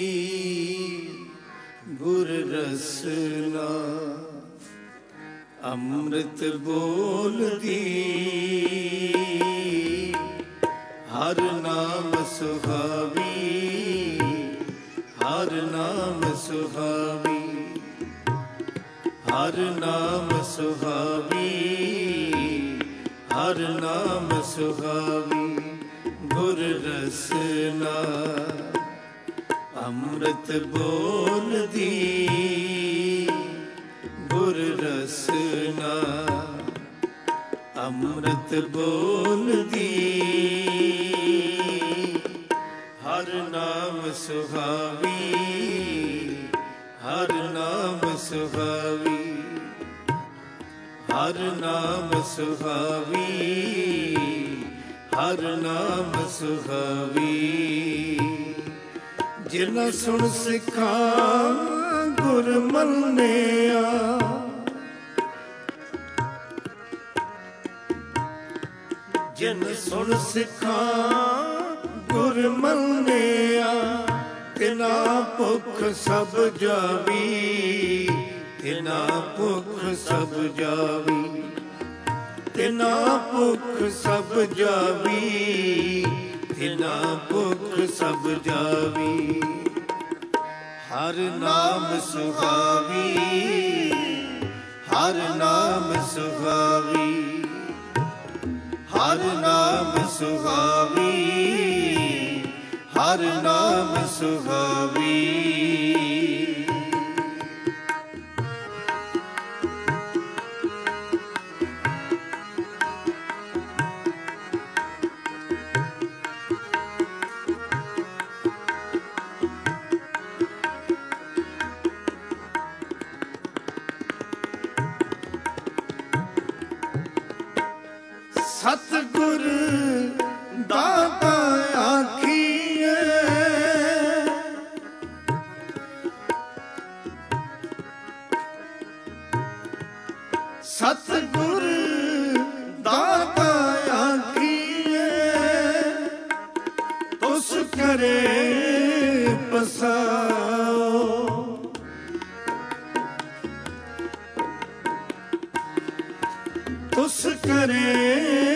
Speaker 1: ਗੁਰ ਰਸਨਾ ਅੰਮ੍ਰਿਤ ਬੋਲਦੀ ਹਰ ਨਾਮ ਸੁਹਾਵੀ ਹਰ ਨਾਮ ਸੁਹਾਵੀ ਹਰ ਨਾਮ ਸੁਹਾਵੀ ਹਰ ਨਾਮ ਸੁਹਾਵੀ ਗੁਰ ਰਸਨਾ ਅੰਮ੍ਰਿਤ ਬੋਲਦੀ ਗੁਰ ਰਸਨਾ ਅੰਮ੍ਰਿਤ ਬੋਲਦੀ ਹਰ ਨਾਮ ਸੁਹਾਵੀ ਹਰ ਨਾਮ ਸੁਹਾਵੀ ਹਰ ਨਾਮ ਸੁਹਾਵੀ ਹਰ ਨਾਮ ਸੁਹਾਵੀ ਜਿਨ ਸੁਣ ਸਿੱਖਾਂ ਗੁਰ ਮੰਨਿਆ ਜਿਨ ਸੁਣ ਸਿੱਖਾਂ ਗੁਰ ਮੰਨਿਆ ਤਿਨਾ ਭੁੱਖ ਸਭ ਜਾਵੀ ਤਿਨਾ ਭੁੱਖ ਸਭ ਜਾਵੀ ਤਿਨਾ ਭੁੱਖ ਸਭ ਜਾਵੀ ਤਿਨਾ ਭੁੱਖ ਸਭ ਜਾਵੀ ਹਰ ਨਾਮ ਸੁਹਾਵੀ ਹਰ ਨਾਮ ਸੁਹਾਵੀ ਹਰ ਨਾਮ ਸੁਹਾਵੀ ਹਰ ਨਾਮ ਸੁਹਾਵੀ ਸਤਿਗੁਰ ਦਾਤਾ ਆਖੀਏ ਸਤਿਗੁਰ ਦਾਤਾ ਆਖੀਏ ਤੁਸ ਕਰੇ ਪਸਾਓ ਤੁਸ ਕਰੇ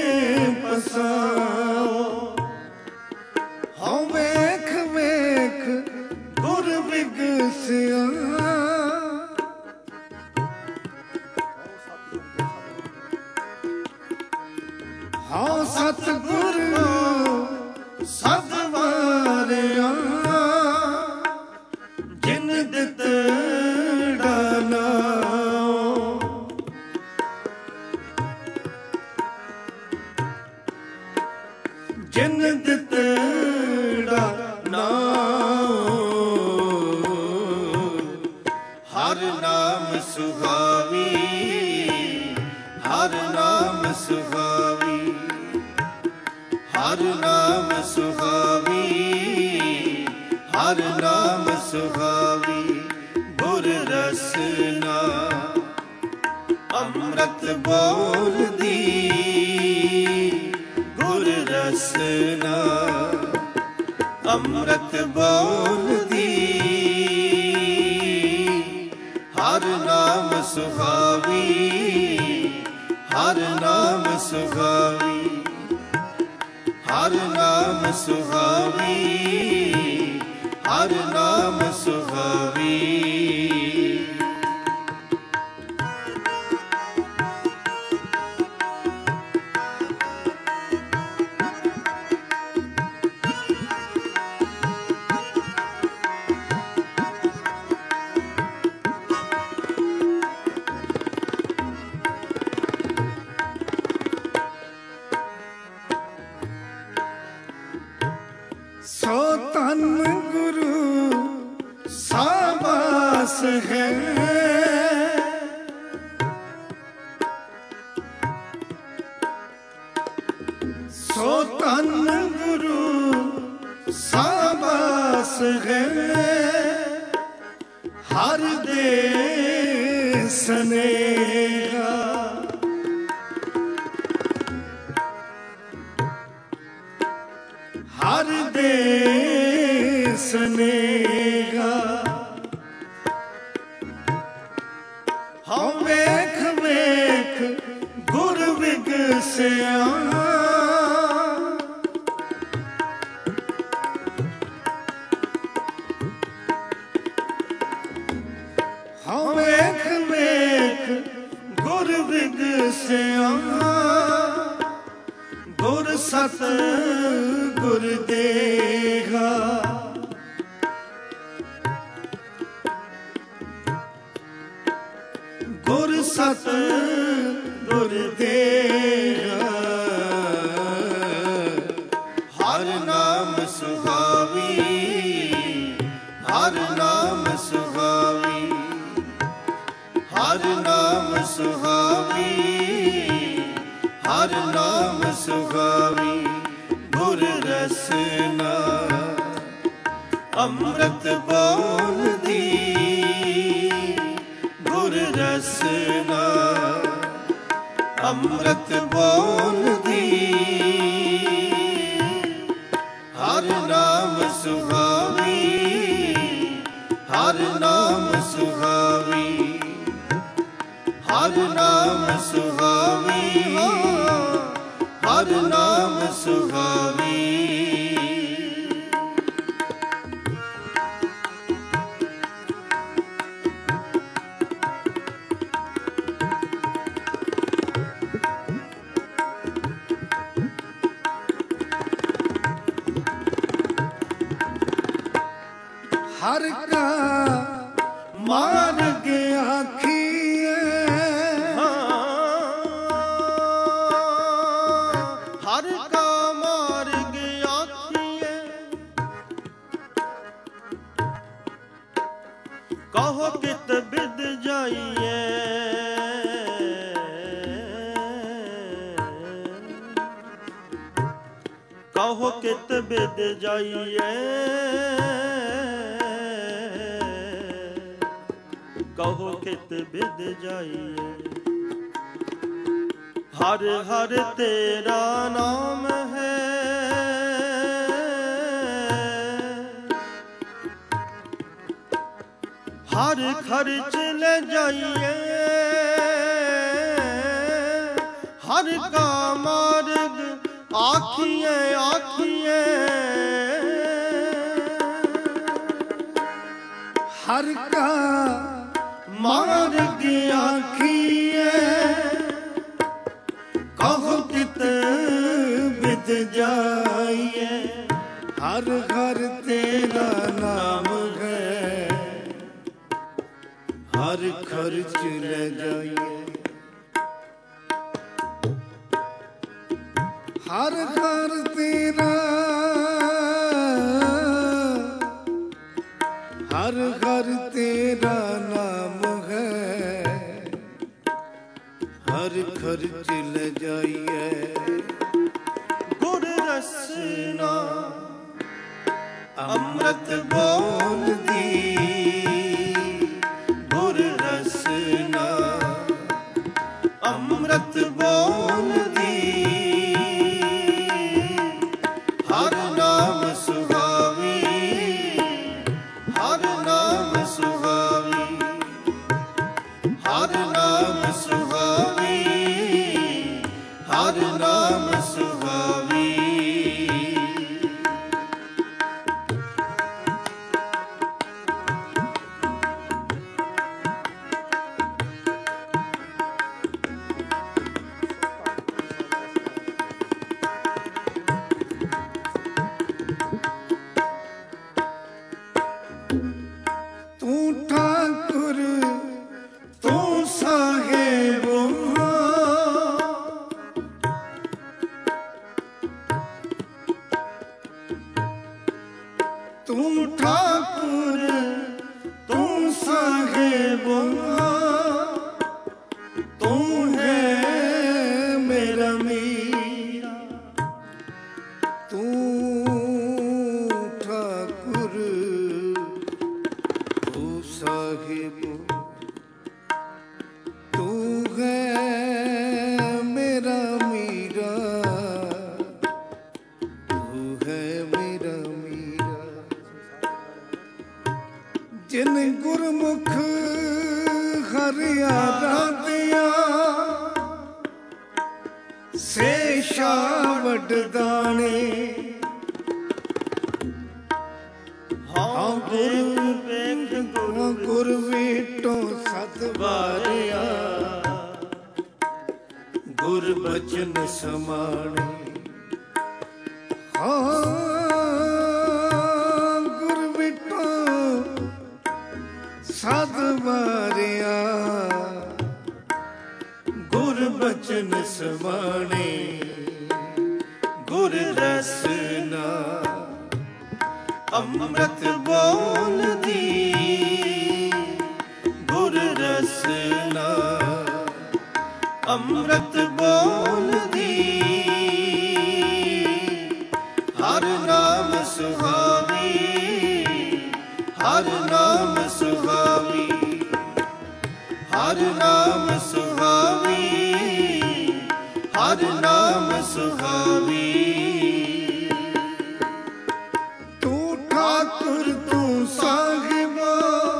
Speaker 1: ਪਸਾਓ ਹਉ ਵੇਖ ਵੇਖ ਗੁਰ ਬਿਗਸਿਆ ਹਉ ਸਤਿਗੁਰ ਸਦ ਵਾਰਿਆ ਜਿਨ ਦਿੱਤੜਾ ਨਾਉ ਜਿਨ ਦਿੱਤੜਾ ਨਾਉ ਹਰ ਨਾਮ ਸੁਹਾਵੀ ਹਰ ਨਾਮ ਸੁਹਾਵੀ ਹਰ ਨਾਮ ਸੁਹਾਵੀ ਹਰ ਨਾਮ ਸੁਹਾਵੀ ਗੁਰ ਰਸਨਾ ਅੰਮ੍ਰਿਤ ਬੋਲਦੀ ਗੁਰ ਰਸਨਾ ਅੰਮ੍ਰਿਤ ਬੋਲਦੀ ਹਰ ਨਾਮ ਸੁਹਾਵੀ ਹਰ ਨਾਮ ਸੁਹਾਵੀ ਹਰ ਨਾਮ ਸੁਹਾਵੀ, ਹਰ ਨਾਮ ਸੁਹਾਵੀ।
Speaker 2: ਸੋ ਧੰਨ ਗੁਰੂ ਸਾਬਾਸ ਹੈ, ਸੋ ਧੰਨ ਗੁਰੂ ਸਾਬਾਸ ਹੈ, ਹਰ ਦੇ ਸਨੇਹਾ। ਹਰ ਦੇ ਸਨੇਹਾ, ਹਉ ਵੇਖ ਵੇਖ ਗੁਰ ਵਿਗਸਿਆ, ਹਉ ਵੇਖ ਵੇਖ ਗੁਰ ਵਿਗਸਿਆ, ਗੁਰ ਸਤ ਗੁਰ ਦੇਗਾ। ਗੁਰ ਸਤ ਗੁਰ ਦੇਗਾ,
Speaker 1: ਹਰ ਨਾਮ ਸੁਹਾਵੀ, ਹਰ ਨਾਮ ਸੁਹਾਵੀ, ਹਰ ਨਾਮ ਸੁਹਾਵੀ, ਹਰ ਨਾਮ ਸੁਹਾਵੀ। ਗੁਰ ਰਸਨਾ ਅੰਮ੍ਰਿਤ ਬੋਲਦੀ, ਗੁਰ ਰਸਨਾ ਅੰਮ੍ਰਿਤ ਬੋਲਦੀ, ਹਰ ਨਾਮ ਸੁਹਾਵੀ, ਹਰ ਨਾਮ ਸੁਹਾਵੀ, ਹਰ ਨਾਮ ਸੁਹਾਵੀ, ਹਰ ਨਾਮ ਸੁਹਾਵੀ।
Speaker 2: ਹਰ ਕਾ ਮਾਰਗ ਆਖੀਏ,
Speaker 1: ਹਰ ਕਾ ਮਾਰਗ ਆਖੀਏ,
Speaker 2: ਕਹੋ ਕਿਤ ਬਿਦ ਜਾਈਏ, ਕਹੋ ਕਿਤ ਬਿਦ ਜਾਈਏ, ਕਹੋ ਕਿਤ ਬਿਦ ਜਾਈਏ। ਹਰ ਹਰ ਤੇਰਾ ਨਾਮ ਹੈ, ਹਰ ਖਰਚ ਲੈ ਜਾਈਏ, ਹਰ ਕਾ ਮਾਰਗ ਆਖੀਏ ਆਖੀਏ, ਹਰ ਕਾ ਮਾਰਗ ਆਖੀਏ, ਕਹੋ ਕਿਤ ਬਿਦ ਜਾਈਏ। ਹਰ ਹਰ ਤੇਰਾ ਨਾਮ ਹੈ, ਹਰ ਖਰਚ ਲੈ ਜਾਈਏ, ਹਰ ਹਰ ਤੇਰਾ, ਹਰ ਹਰ ਤੇਰਾ ਨਾਮ ਹੈ, ਹਰ ਖਰਚ ਲੈ ਜਾਈਏ। ਗੁਰ ਰਸਨਾ
Speaker 1: ਅੰਮ੍ਰਿਤ ਬੋਲਦੀ, ਗੁਰ ਰਸਨਾ ਅੰਮ੍ਰਿਤ ਬੋਲਦੀ, ਹਰ ਨਾਮ ਸੁਹਾਵੀ, ਹਰ ਨਾਮ ਸੁਹਾਵੀ, ਹਰ ਨਾਮ ਸੁਹਾਵੀ, ਹਰ ਨਾਮ ਸੁਹਾਵੀ। ਤੂੰ ਠਾਕੁਰ ਤੂੰ ਸਾਹਿਬਾ, ਤੂੰ ਹੈ ਮੇਰਾ ਮੀਰਾ। ਤੂੰ ਠਾਕੁਰ ਤੂੰ ਸਾਹਿਬਾ, ਤੂੰ ਹੈ ਮੇਰਾ ਮੀਰਾ, ਤੂੰ ਹੈ ਮੇਰਾ ਮੀਰਾ। ਜਿਨ ਗੁਰਮੁਖ ਹਰਿਆ ਰਾਧਿਆ, ਸੇ ਸ਼ਾਵਡ ਦਾਣੇ। ਹਾਂ ਗੁਰ ਵੇਖ ਗੁਰ ਵੇਟੋ ਸਤ ਵਾਰਿਆ, ਗੁਰ ਬਚਨ ਸਮਾਣੇ। ਹਾਂ ਗੁਰ ਵੇਟੋ ਸਤ ਵਾਰਿਆ, ਗੁਰ ਬਚਨ ਸਮਾਣੇ। ਗੁਰ ਰਸਨਾ ਅੰਮ੍ਰਿਤ ਬੋਲਦੀ, ਗੁਰ ਰਸਨਾ ਅੰਮ੍ਰਿਤ ਬੋਲਦੀ। ਹਰ ਨਾਮ ਸੁਹਾਵੀ, ਹਰ ਨਾਮ ਸੁਹਾਵੀ, ਹਰ ਨਾਮ ਸੁਹਾਵੀ, ਹਰ ਨਾਮ ਸੁਹਾਵੀ। ਤੂੰ ਠਾਕੁਰ ਤੂੰ ਸਾਹਿਬਾ,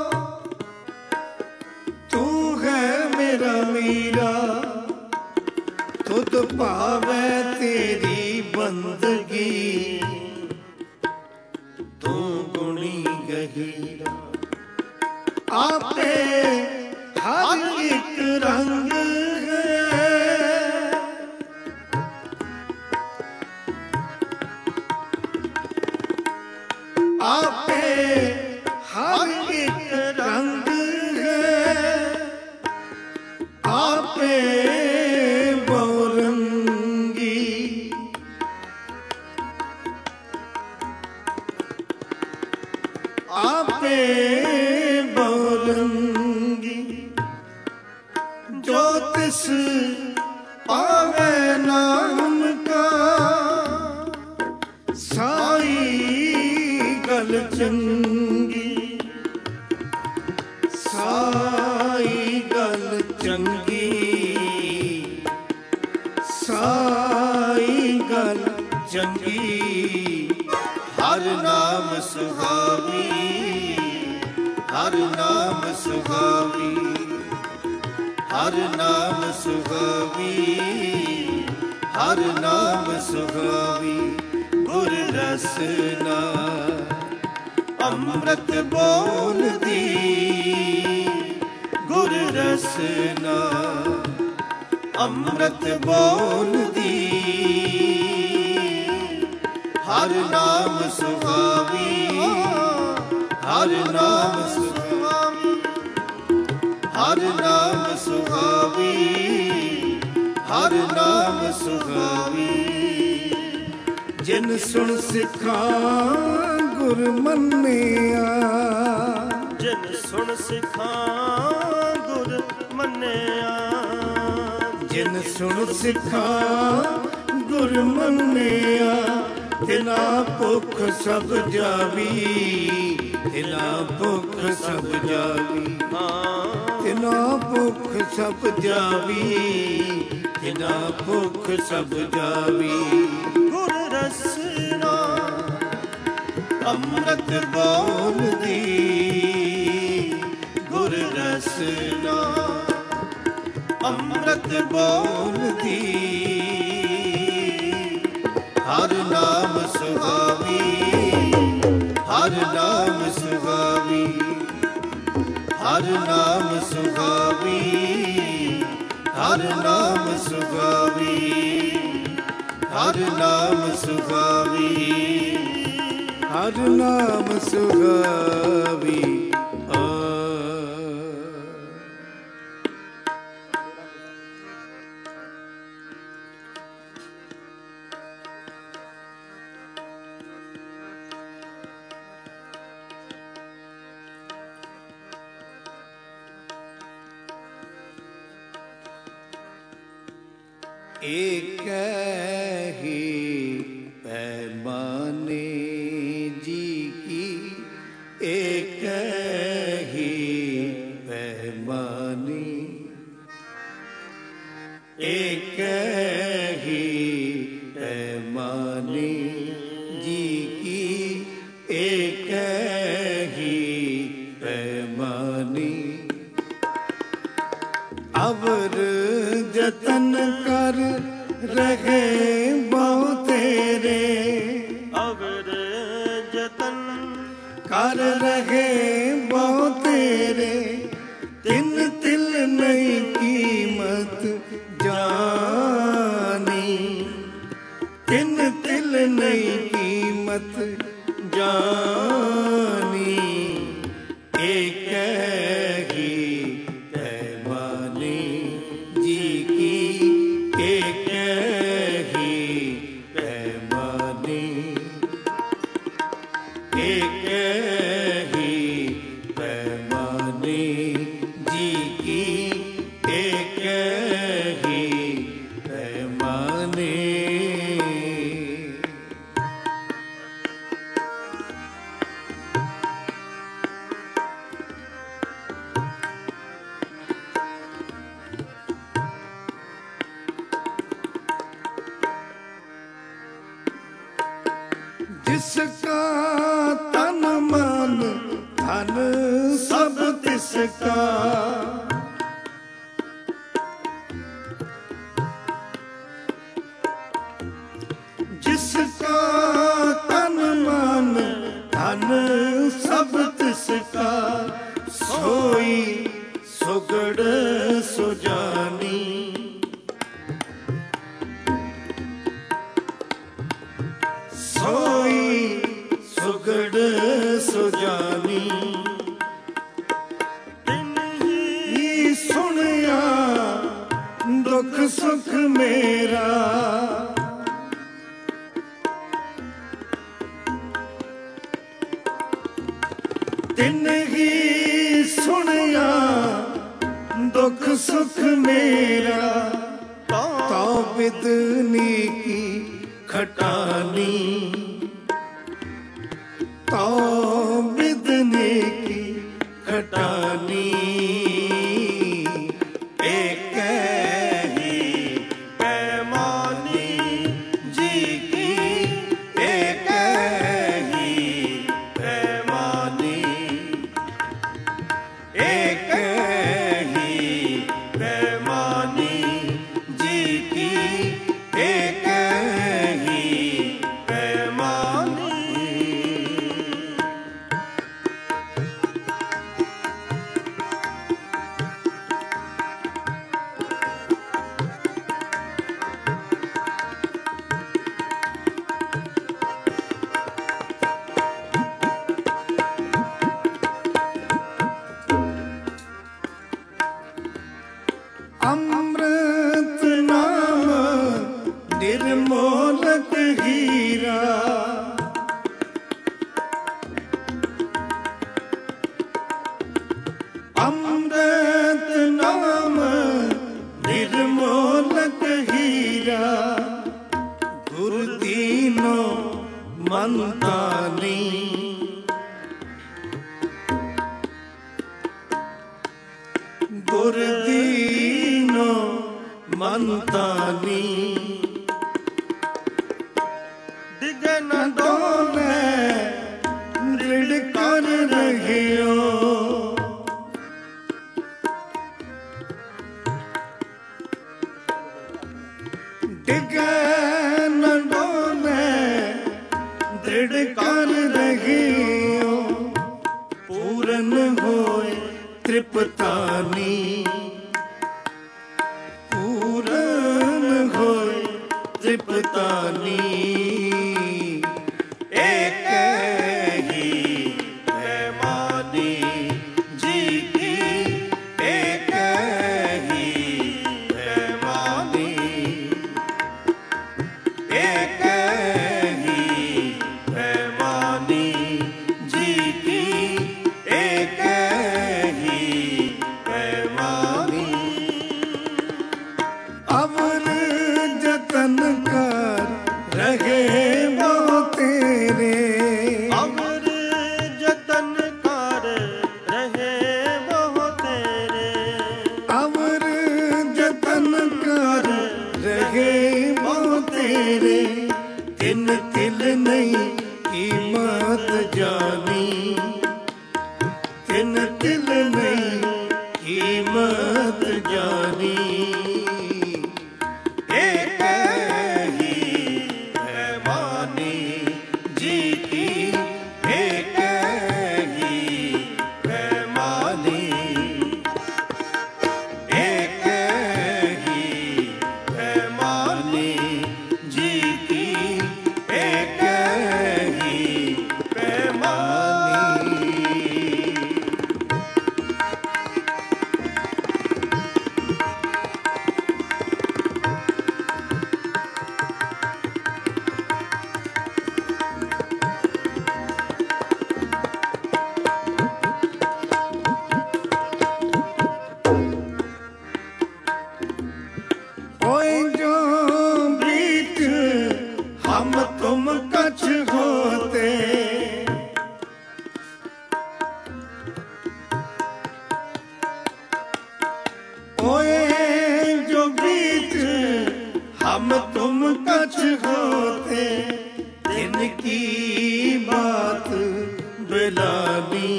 Speaker 1: ਤੂੰ ਹੈ ਮੇਰਾ ਮੀਰਾ। ਤੁਧ ਭਾਵੈ ਤੇਰੀ ਬੰਦਗੀ, ਤੂੰ ਗੁਣੀ ਗਹੀਰਾ। ਆਪੇ ਹਰ ਇੱਕ ਰੰਗ ਹੈ, ਆਪੇ ਹਰ ਇੱਕ ਰੰਗ ਹੈ, ਆਪੇ ਬਹੁਰੰਗੀ। ਆਪੇ ਬਹੁਰੰਗੀ। ਜੋ ਤਿਸ ਪਾਵੈ ਨਾਮ ਕਾ, ਸਾਈ ਗਲ ਚੰਗੀ, ਸਾਈ ਗਲ ਚੰਗੀ, ਸਾਈ ਗਲ ਚੰਗੀ। ਹਰ ਨਾਮ ਸੁਹਾਵੀ, ਹਰ ਨਾਮ ਸੁਹਾਵੀ, ਹਰ ਨਾਮ ਸੁਹਾਵੀ, ਹਰ ਨਾਮ ਸੁਹਾਵੀ। ਗੁਰ ਰਸਨਾ ਅੰਮ੍ਰਿਤ ਬੋਲਦੀ, ਗੁਰ ਰਸਨਾ ਅੰਮ੍ਰਿਤ ਬੋਲਦੀ। ਹਰ ਨਾਮ ਸੁਹਾਵੀ, ਹਰ ਨਾਮ ਸੁਹਾਵੀ, ਹਰ ਨਾਮ ਸੁਹਾਵੀ, ਹਰ ਨਾਮ ਸੁਹਾਵੀ। ਜਿਨ ਸੁਣ ਸਿੱਖਾਂ ਗੁਰ ਮੰਨਿਆ,
Speaker 2: ਜਿਨ ਸੁਣ ਸਿੱਖਾਂ ਗੁਰ ਮੰਨਿਆ।
Speaker 1: ਜਿਨ ਸੁਣ ਸਿੱਖਾਂ ਗੁਰ ਮੰਨਿਆ, ਤਿਨਾ ਭੁੱਖ ਸਭ ਜਾਵੀ, ਤਿਨਾ ਭੁੱਖ ਸਭ ਜਾਵੀ। ਤਿਨਾ ਭੁੱਖ ਸਭ ਜਾਵੀ, ਤਿਨਾ ਭੁੱਖ ਸਭ ਜਾਵੀ।
Speaker 2: ਗੁਰ ਰਸਨਾ
Speaker 1: ਅੰਮ੍ਰਿਤ ਬੋਲਦੀ, ਗੁਰ ਰਸਨਾ ਅੰਮ੍ਰਿਤ ਬੋਲਦੀ। ਹਰ ਨਾਮ ਸੁਹਾਵੀ, ਹਰ ਨਾਮ ਸੁਹਾਵੀ, ਹਰ ਨਾਮ ਸੁਹਾਵੀ, ਹਰ ਨਾਮ ਸੁਹਾਵੀ, ਹਰ ਨਾਮ ਸੁਹਾਵੀ, ਹਰ ਨਾਮ ਸੁਹਾਵੀ। एक ही पैमाने जी की एक ही पैमाने, एक ही पैमाने जी की एक ही पैमाने। अवर जतन कर रहे बहु तेरे,
Speaker 2: अवर जतन
Speaker 1: कर रहे बहु तेरे, तिन तिल नहीं कीमत जानी, तिन तिल नहीं कीमत जानी। एक ही पैमाने जी की एक ही पैमाने, एक ही पैमाने जी की एक ही पैमाने। जिसका तन मन धन सब तिसका, जिसका तन मन धन सब तिसका, सोई सुगड़ सुजानी, सोई सुगड़ सुजानी। ही सुनिया दुख सुख मेरा, तिन ही सुनिया दुख सुख मेरा। तो बिदनी की खटानी, तो बिदने की खटानी। एक ही पैमाने जी की एक ही पैमाने, एक ही पैमाने जी की एक ही पैमाने। अमृत नाम निर्मोलक हीरा, अमृत नाम निर्मोलक हीरा। गुरु तीनों मंतानी, गुरु तीनों मंतानी। दिगन डोले दृढ़ कर रहे हो, दिगन डोले दृढ़ कर रहे हो। पूरन होए तृप्तानी, पूरन हो जानी, तिन तिल नहीं कीमत जानी। एक ही पैमानी जी की, एक ही पैमानी, एक ही पैमानी जी की, एक ही पैमानी। कोई जो बीच हम तुम कछ होते, कोई जो बीच हम तुम कछ होते, जिनकी बात बिलानी,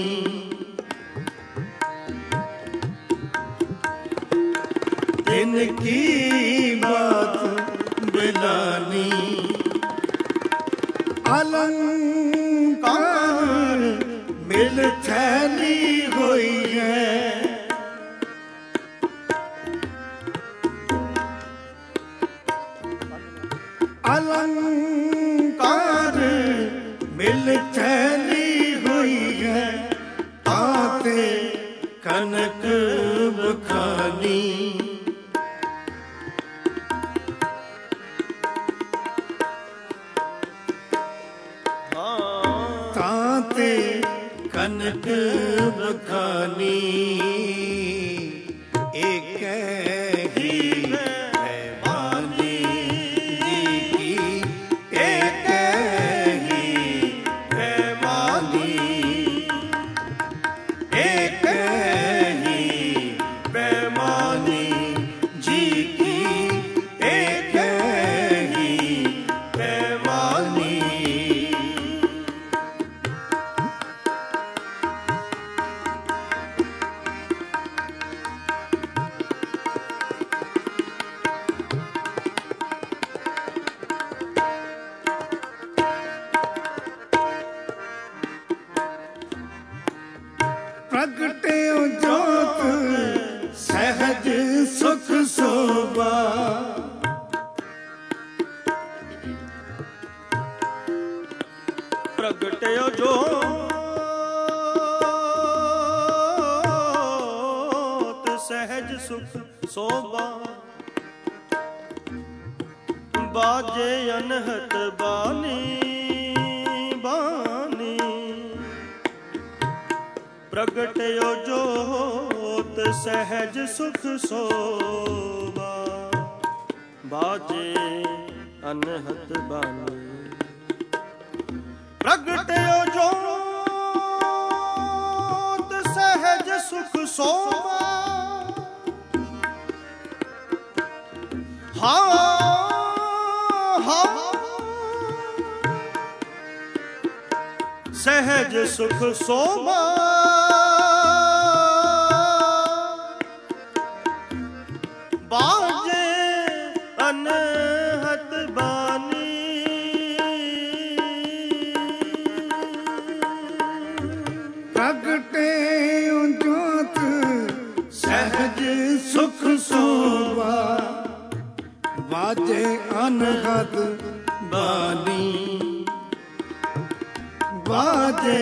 Speaker 1: जिनकी बात बिलानी। अलंकार मिल थैली हुई है, अलंकार मिल थैली हुई है, ताते कनक बखानी। ताते कनक बखानी, एक ही पैमानी जी की, एक ही पैमानी, एक ही पैमानी जी की, एक ही पैमानी। प्रगटे जोत सहज सुख शोभा,
Speaker 2: प्रगटयो जोत सहज सुख शोभा, बाजे अनहत बानी बानी। प्रगटयो जोत सहज सुख शोभा, बाजे अनहत बानी। प्रगटयो जोत सहज सुख शोभा, हाँ हाँ सहज सुख शोभा, बाजे अनहत बानी।
Speaker 1: प्रगटे जोत सहज सुख शोभा, बाजे अनहद बानी, बाजे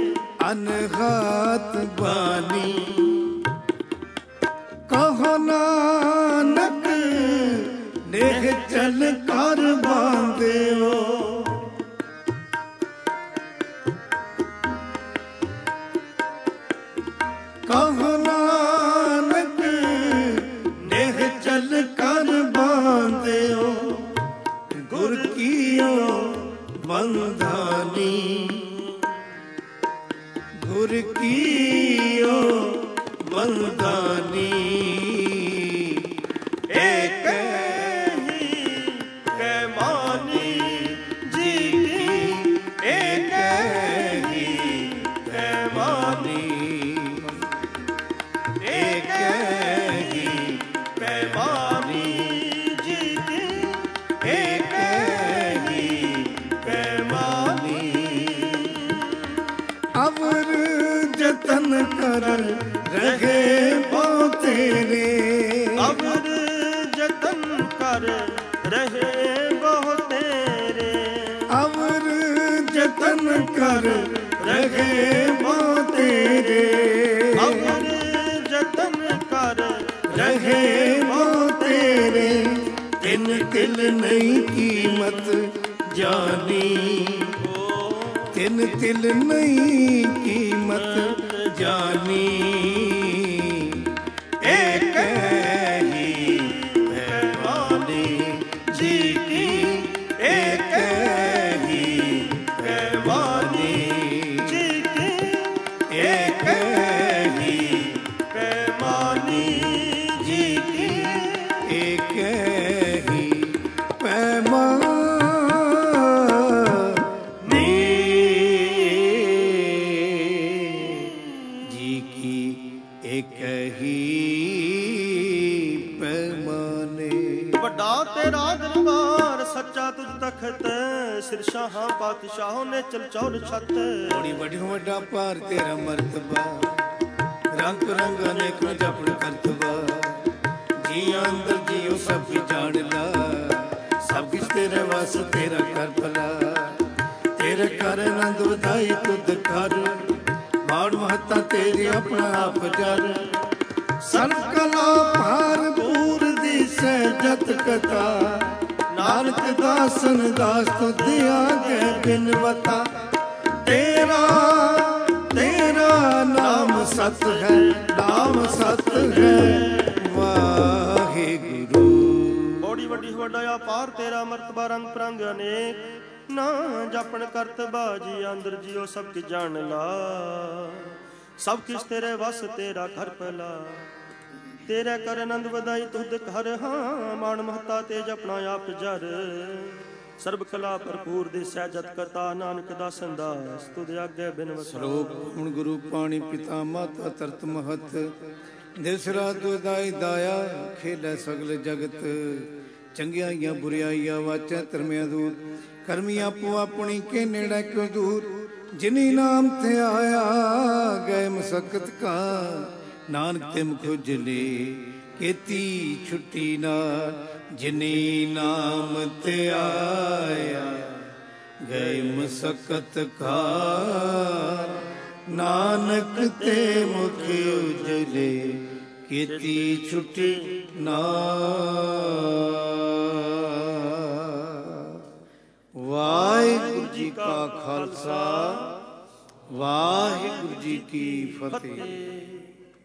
Speaker 1: अनहद बानी। कहो नानक नेह चल कर बांधे हो, कहो नानक नेह चल कर बांधे हो, गुर कियो बंधानी, गुर कियो बंधानी।
Speaker 2: एक ही पैमानी जी की, एक ही
Speaker 1: ਅਵਰ ਜਤਨ ਕਰ ਰਹੇ ਬਹੁ ਤੇਰੇ,
Speaker 2: ਅਵਰ ਜਤਨ ਕਰ ਰਹੇ ਬਹੁ ਤੇਰੇ,
Speaker 1: ਅਵਰ ਜਤਨ ਕਰ ਰਹੇ ਬਹੁ ਤੇਰੇ,
Speaker 2: ਅਵਰ ਜਤਨ ਕਰ
Speaker 1: ਰਹੇ ਬਹੁ ਤੇਰੇ। ਤਿੰਨ ਤਿਲ ਨਹੀਂ ਕੀਮਤ ਜਾਨੀ, ਤਿੰਨ ਤਿਲ ਨਹੀਂ ਕੀਮਤ ਜਾਨੀ, ਏਕ ਹੀ ਪੈਮਾਨੀ ਜੀ ਕੀ, ਏਕ ਹੀ ਪੈਮਾਨੀ
Speaker 2: ਜੀ ਕੀ,
Speaker 1: ਏਕ ਹੀ ਪੈਮਾਨੀ ਜੀ ਕੀ, ਏਕ ਹੀ ਪੈਮਾਨੀ ਜੀ ਕੀ, ਏਕ ਹੀ ਪੈਮਾਨੇ।
Speaker 2: ਵੱਡਾ ਤੇਰਾ ਦਰਬਾਰ ਸੱਚਾ ਤੁਝ ਤਖਤ, ਸਿਰ ਸ਼ਾਹਾਂ ਪਾਤਸ਼ਾਹੋਂ ਨੇ ਚਲ ਚੌਰ ਛੱਤ।
Speaker 1: ਬੜੀ ਵੱਡੀ ਵੱਡਾ ਭਾਰ ਤੇਰਾ ਮਰਤਬਾ, ਰੰਗ ਰੰਗ ਅਨੇਕ ਜਪਣ ਕਰਤਬਾ। ਜੀ ਅੰਦਰ ਜੀਉ ਸਭ ਕੀ ਜਾਣ ਲਾ, ਸਭ ਕਿਛ ਤੇਰੇ ਵਸ ਤੇਰਾ ਕਰ ਭਲਾ। ਤੇਰੇ ਕਰ ਆਨੰਦ ਵਧਾਈ ਤੁਧ ਕਰ, ਮਾਣ ਮਹੱਤਾ ਤੇਰੀ ਆਪਣਾ ਆਪ ਜਰ। ਸਰਬ ਕਲਾ ਭਰਪੂਰ ਦੀ ਸਹਿਜਤ ਕਥਾ, ਨਾਨਕ ਦਾਸਨ ਦਾਸ ਤੁਧ ਆਗੇ ਬਿਨਵਤਾ। ਤੇਰਾ ਤੇਰਾ ਨਾਮ ਸਤ ਹੈ, ਨਾਮ ਸਤ ਹੈ ਵਾਹਿਗੁਰੂ।
Speaker 2: ਬੜੀ ਵੱਡੀ ਵੱਡਾ ਅਪਾਰ ਤੇਰਾ ਮਰਤਬਾ, ਰੰਗ ਪ੍ਰੰਗ ਅਨੇਕ ਨਾ ਜਾਪਣ ਕਰਤਬਾ। ਜੀ ਅੰਦਰ ਜੀਓ ਸਭ ਕੀ ਜਾਣ ਲਾ, ਸਭ ਕਿਛ ਤੇਰੇ ਵਸ ਤੇਰਾ ਘਰ ਭਲਾ। ਤੇਰੇ ਕਰ ਆਨੰਦ ਵਧਾਈ ਤੁਧ ਕਰ, ਹਾਂ ਮਾਣ ਮਹੱਤਾ ਤੇਜ ਆਪਣਾ ਆਪ ਜਰ। ਸਰਬ ਕਲਾ ਭਰਪੂਰ ਦੀ ਸਹਿਜਤ ਕਰਤਾ, ਨਾਨਕ ਦਾਸਨ ਦਾਸ ਤੁਧ ਆਗੇ ਬਿਨਵਤਾ।
Speaker 1: ਸ਼ਲੋਕ ਹੁਣ ਗੁਰੂ ਪਾਣੀ ਪਿਤਾ ਮਾਤਾ ਤਰਤ ਮਹਤ, ਦਿਸ ਰਾਤ ਦੁਦਾਈ ਦਾਇਆ ਖੇਲੇ ਸਗਲ ਜਗਤ। ਚੰਗਿਆਈਆਂ ਬੁਰਿਆਈਆਂ ਵਾਚੈ ਧਰਮਿਆ ਦੂਰ, ਕਰਮੀ ਆਪੋ ਆਪਣੀ ਕੇ ਨੇੜੇ ਕਿਉ ਦੂਰ। ਜਿਨੀ ਨਾਮ ਤੇ ਆਇਆ ਗਏ ਮਸਕਤ ਕਾ, ਨਾਨਕ ਤੇ ਮੁਖ ਉਜਲੇ ਕੀਤੀ ਛੁੱਟੀ ਨਾਲ। ਜਿਨੀ ਨਾਮ ਤੇ ਆਇਆ ਗਏ ਮਸਕਤ ਕਾ, ਨਾਨਕ ਤੇ ਮੁਖ ਉਜਲੇ ਕੀਤੀ ਛੁੱਟੀ ਨਾਲ। ਵਾਹਿਗੁਰੂ ਜੀ ਕਾ ਖਾਲਸਾ, ਵਾਹਿਗੁਰੂ ਜੀ ਕੀ ਫਤਿਹ।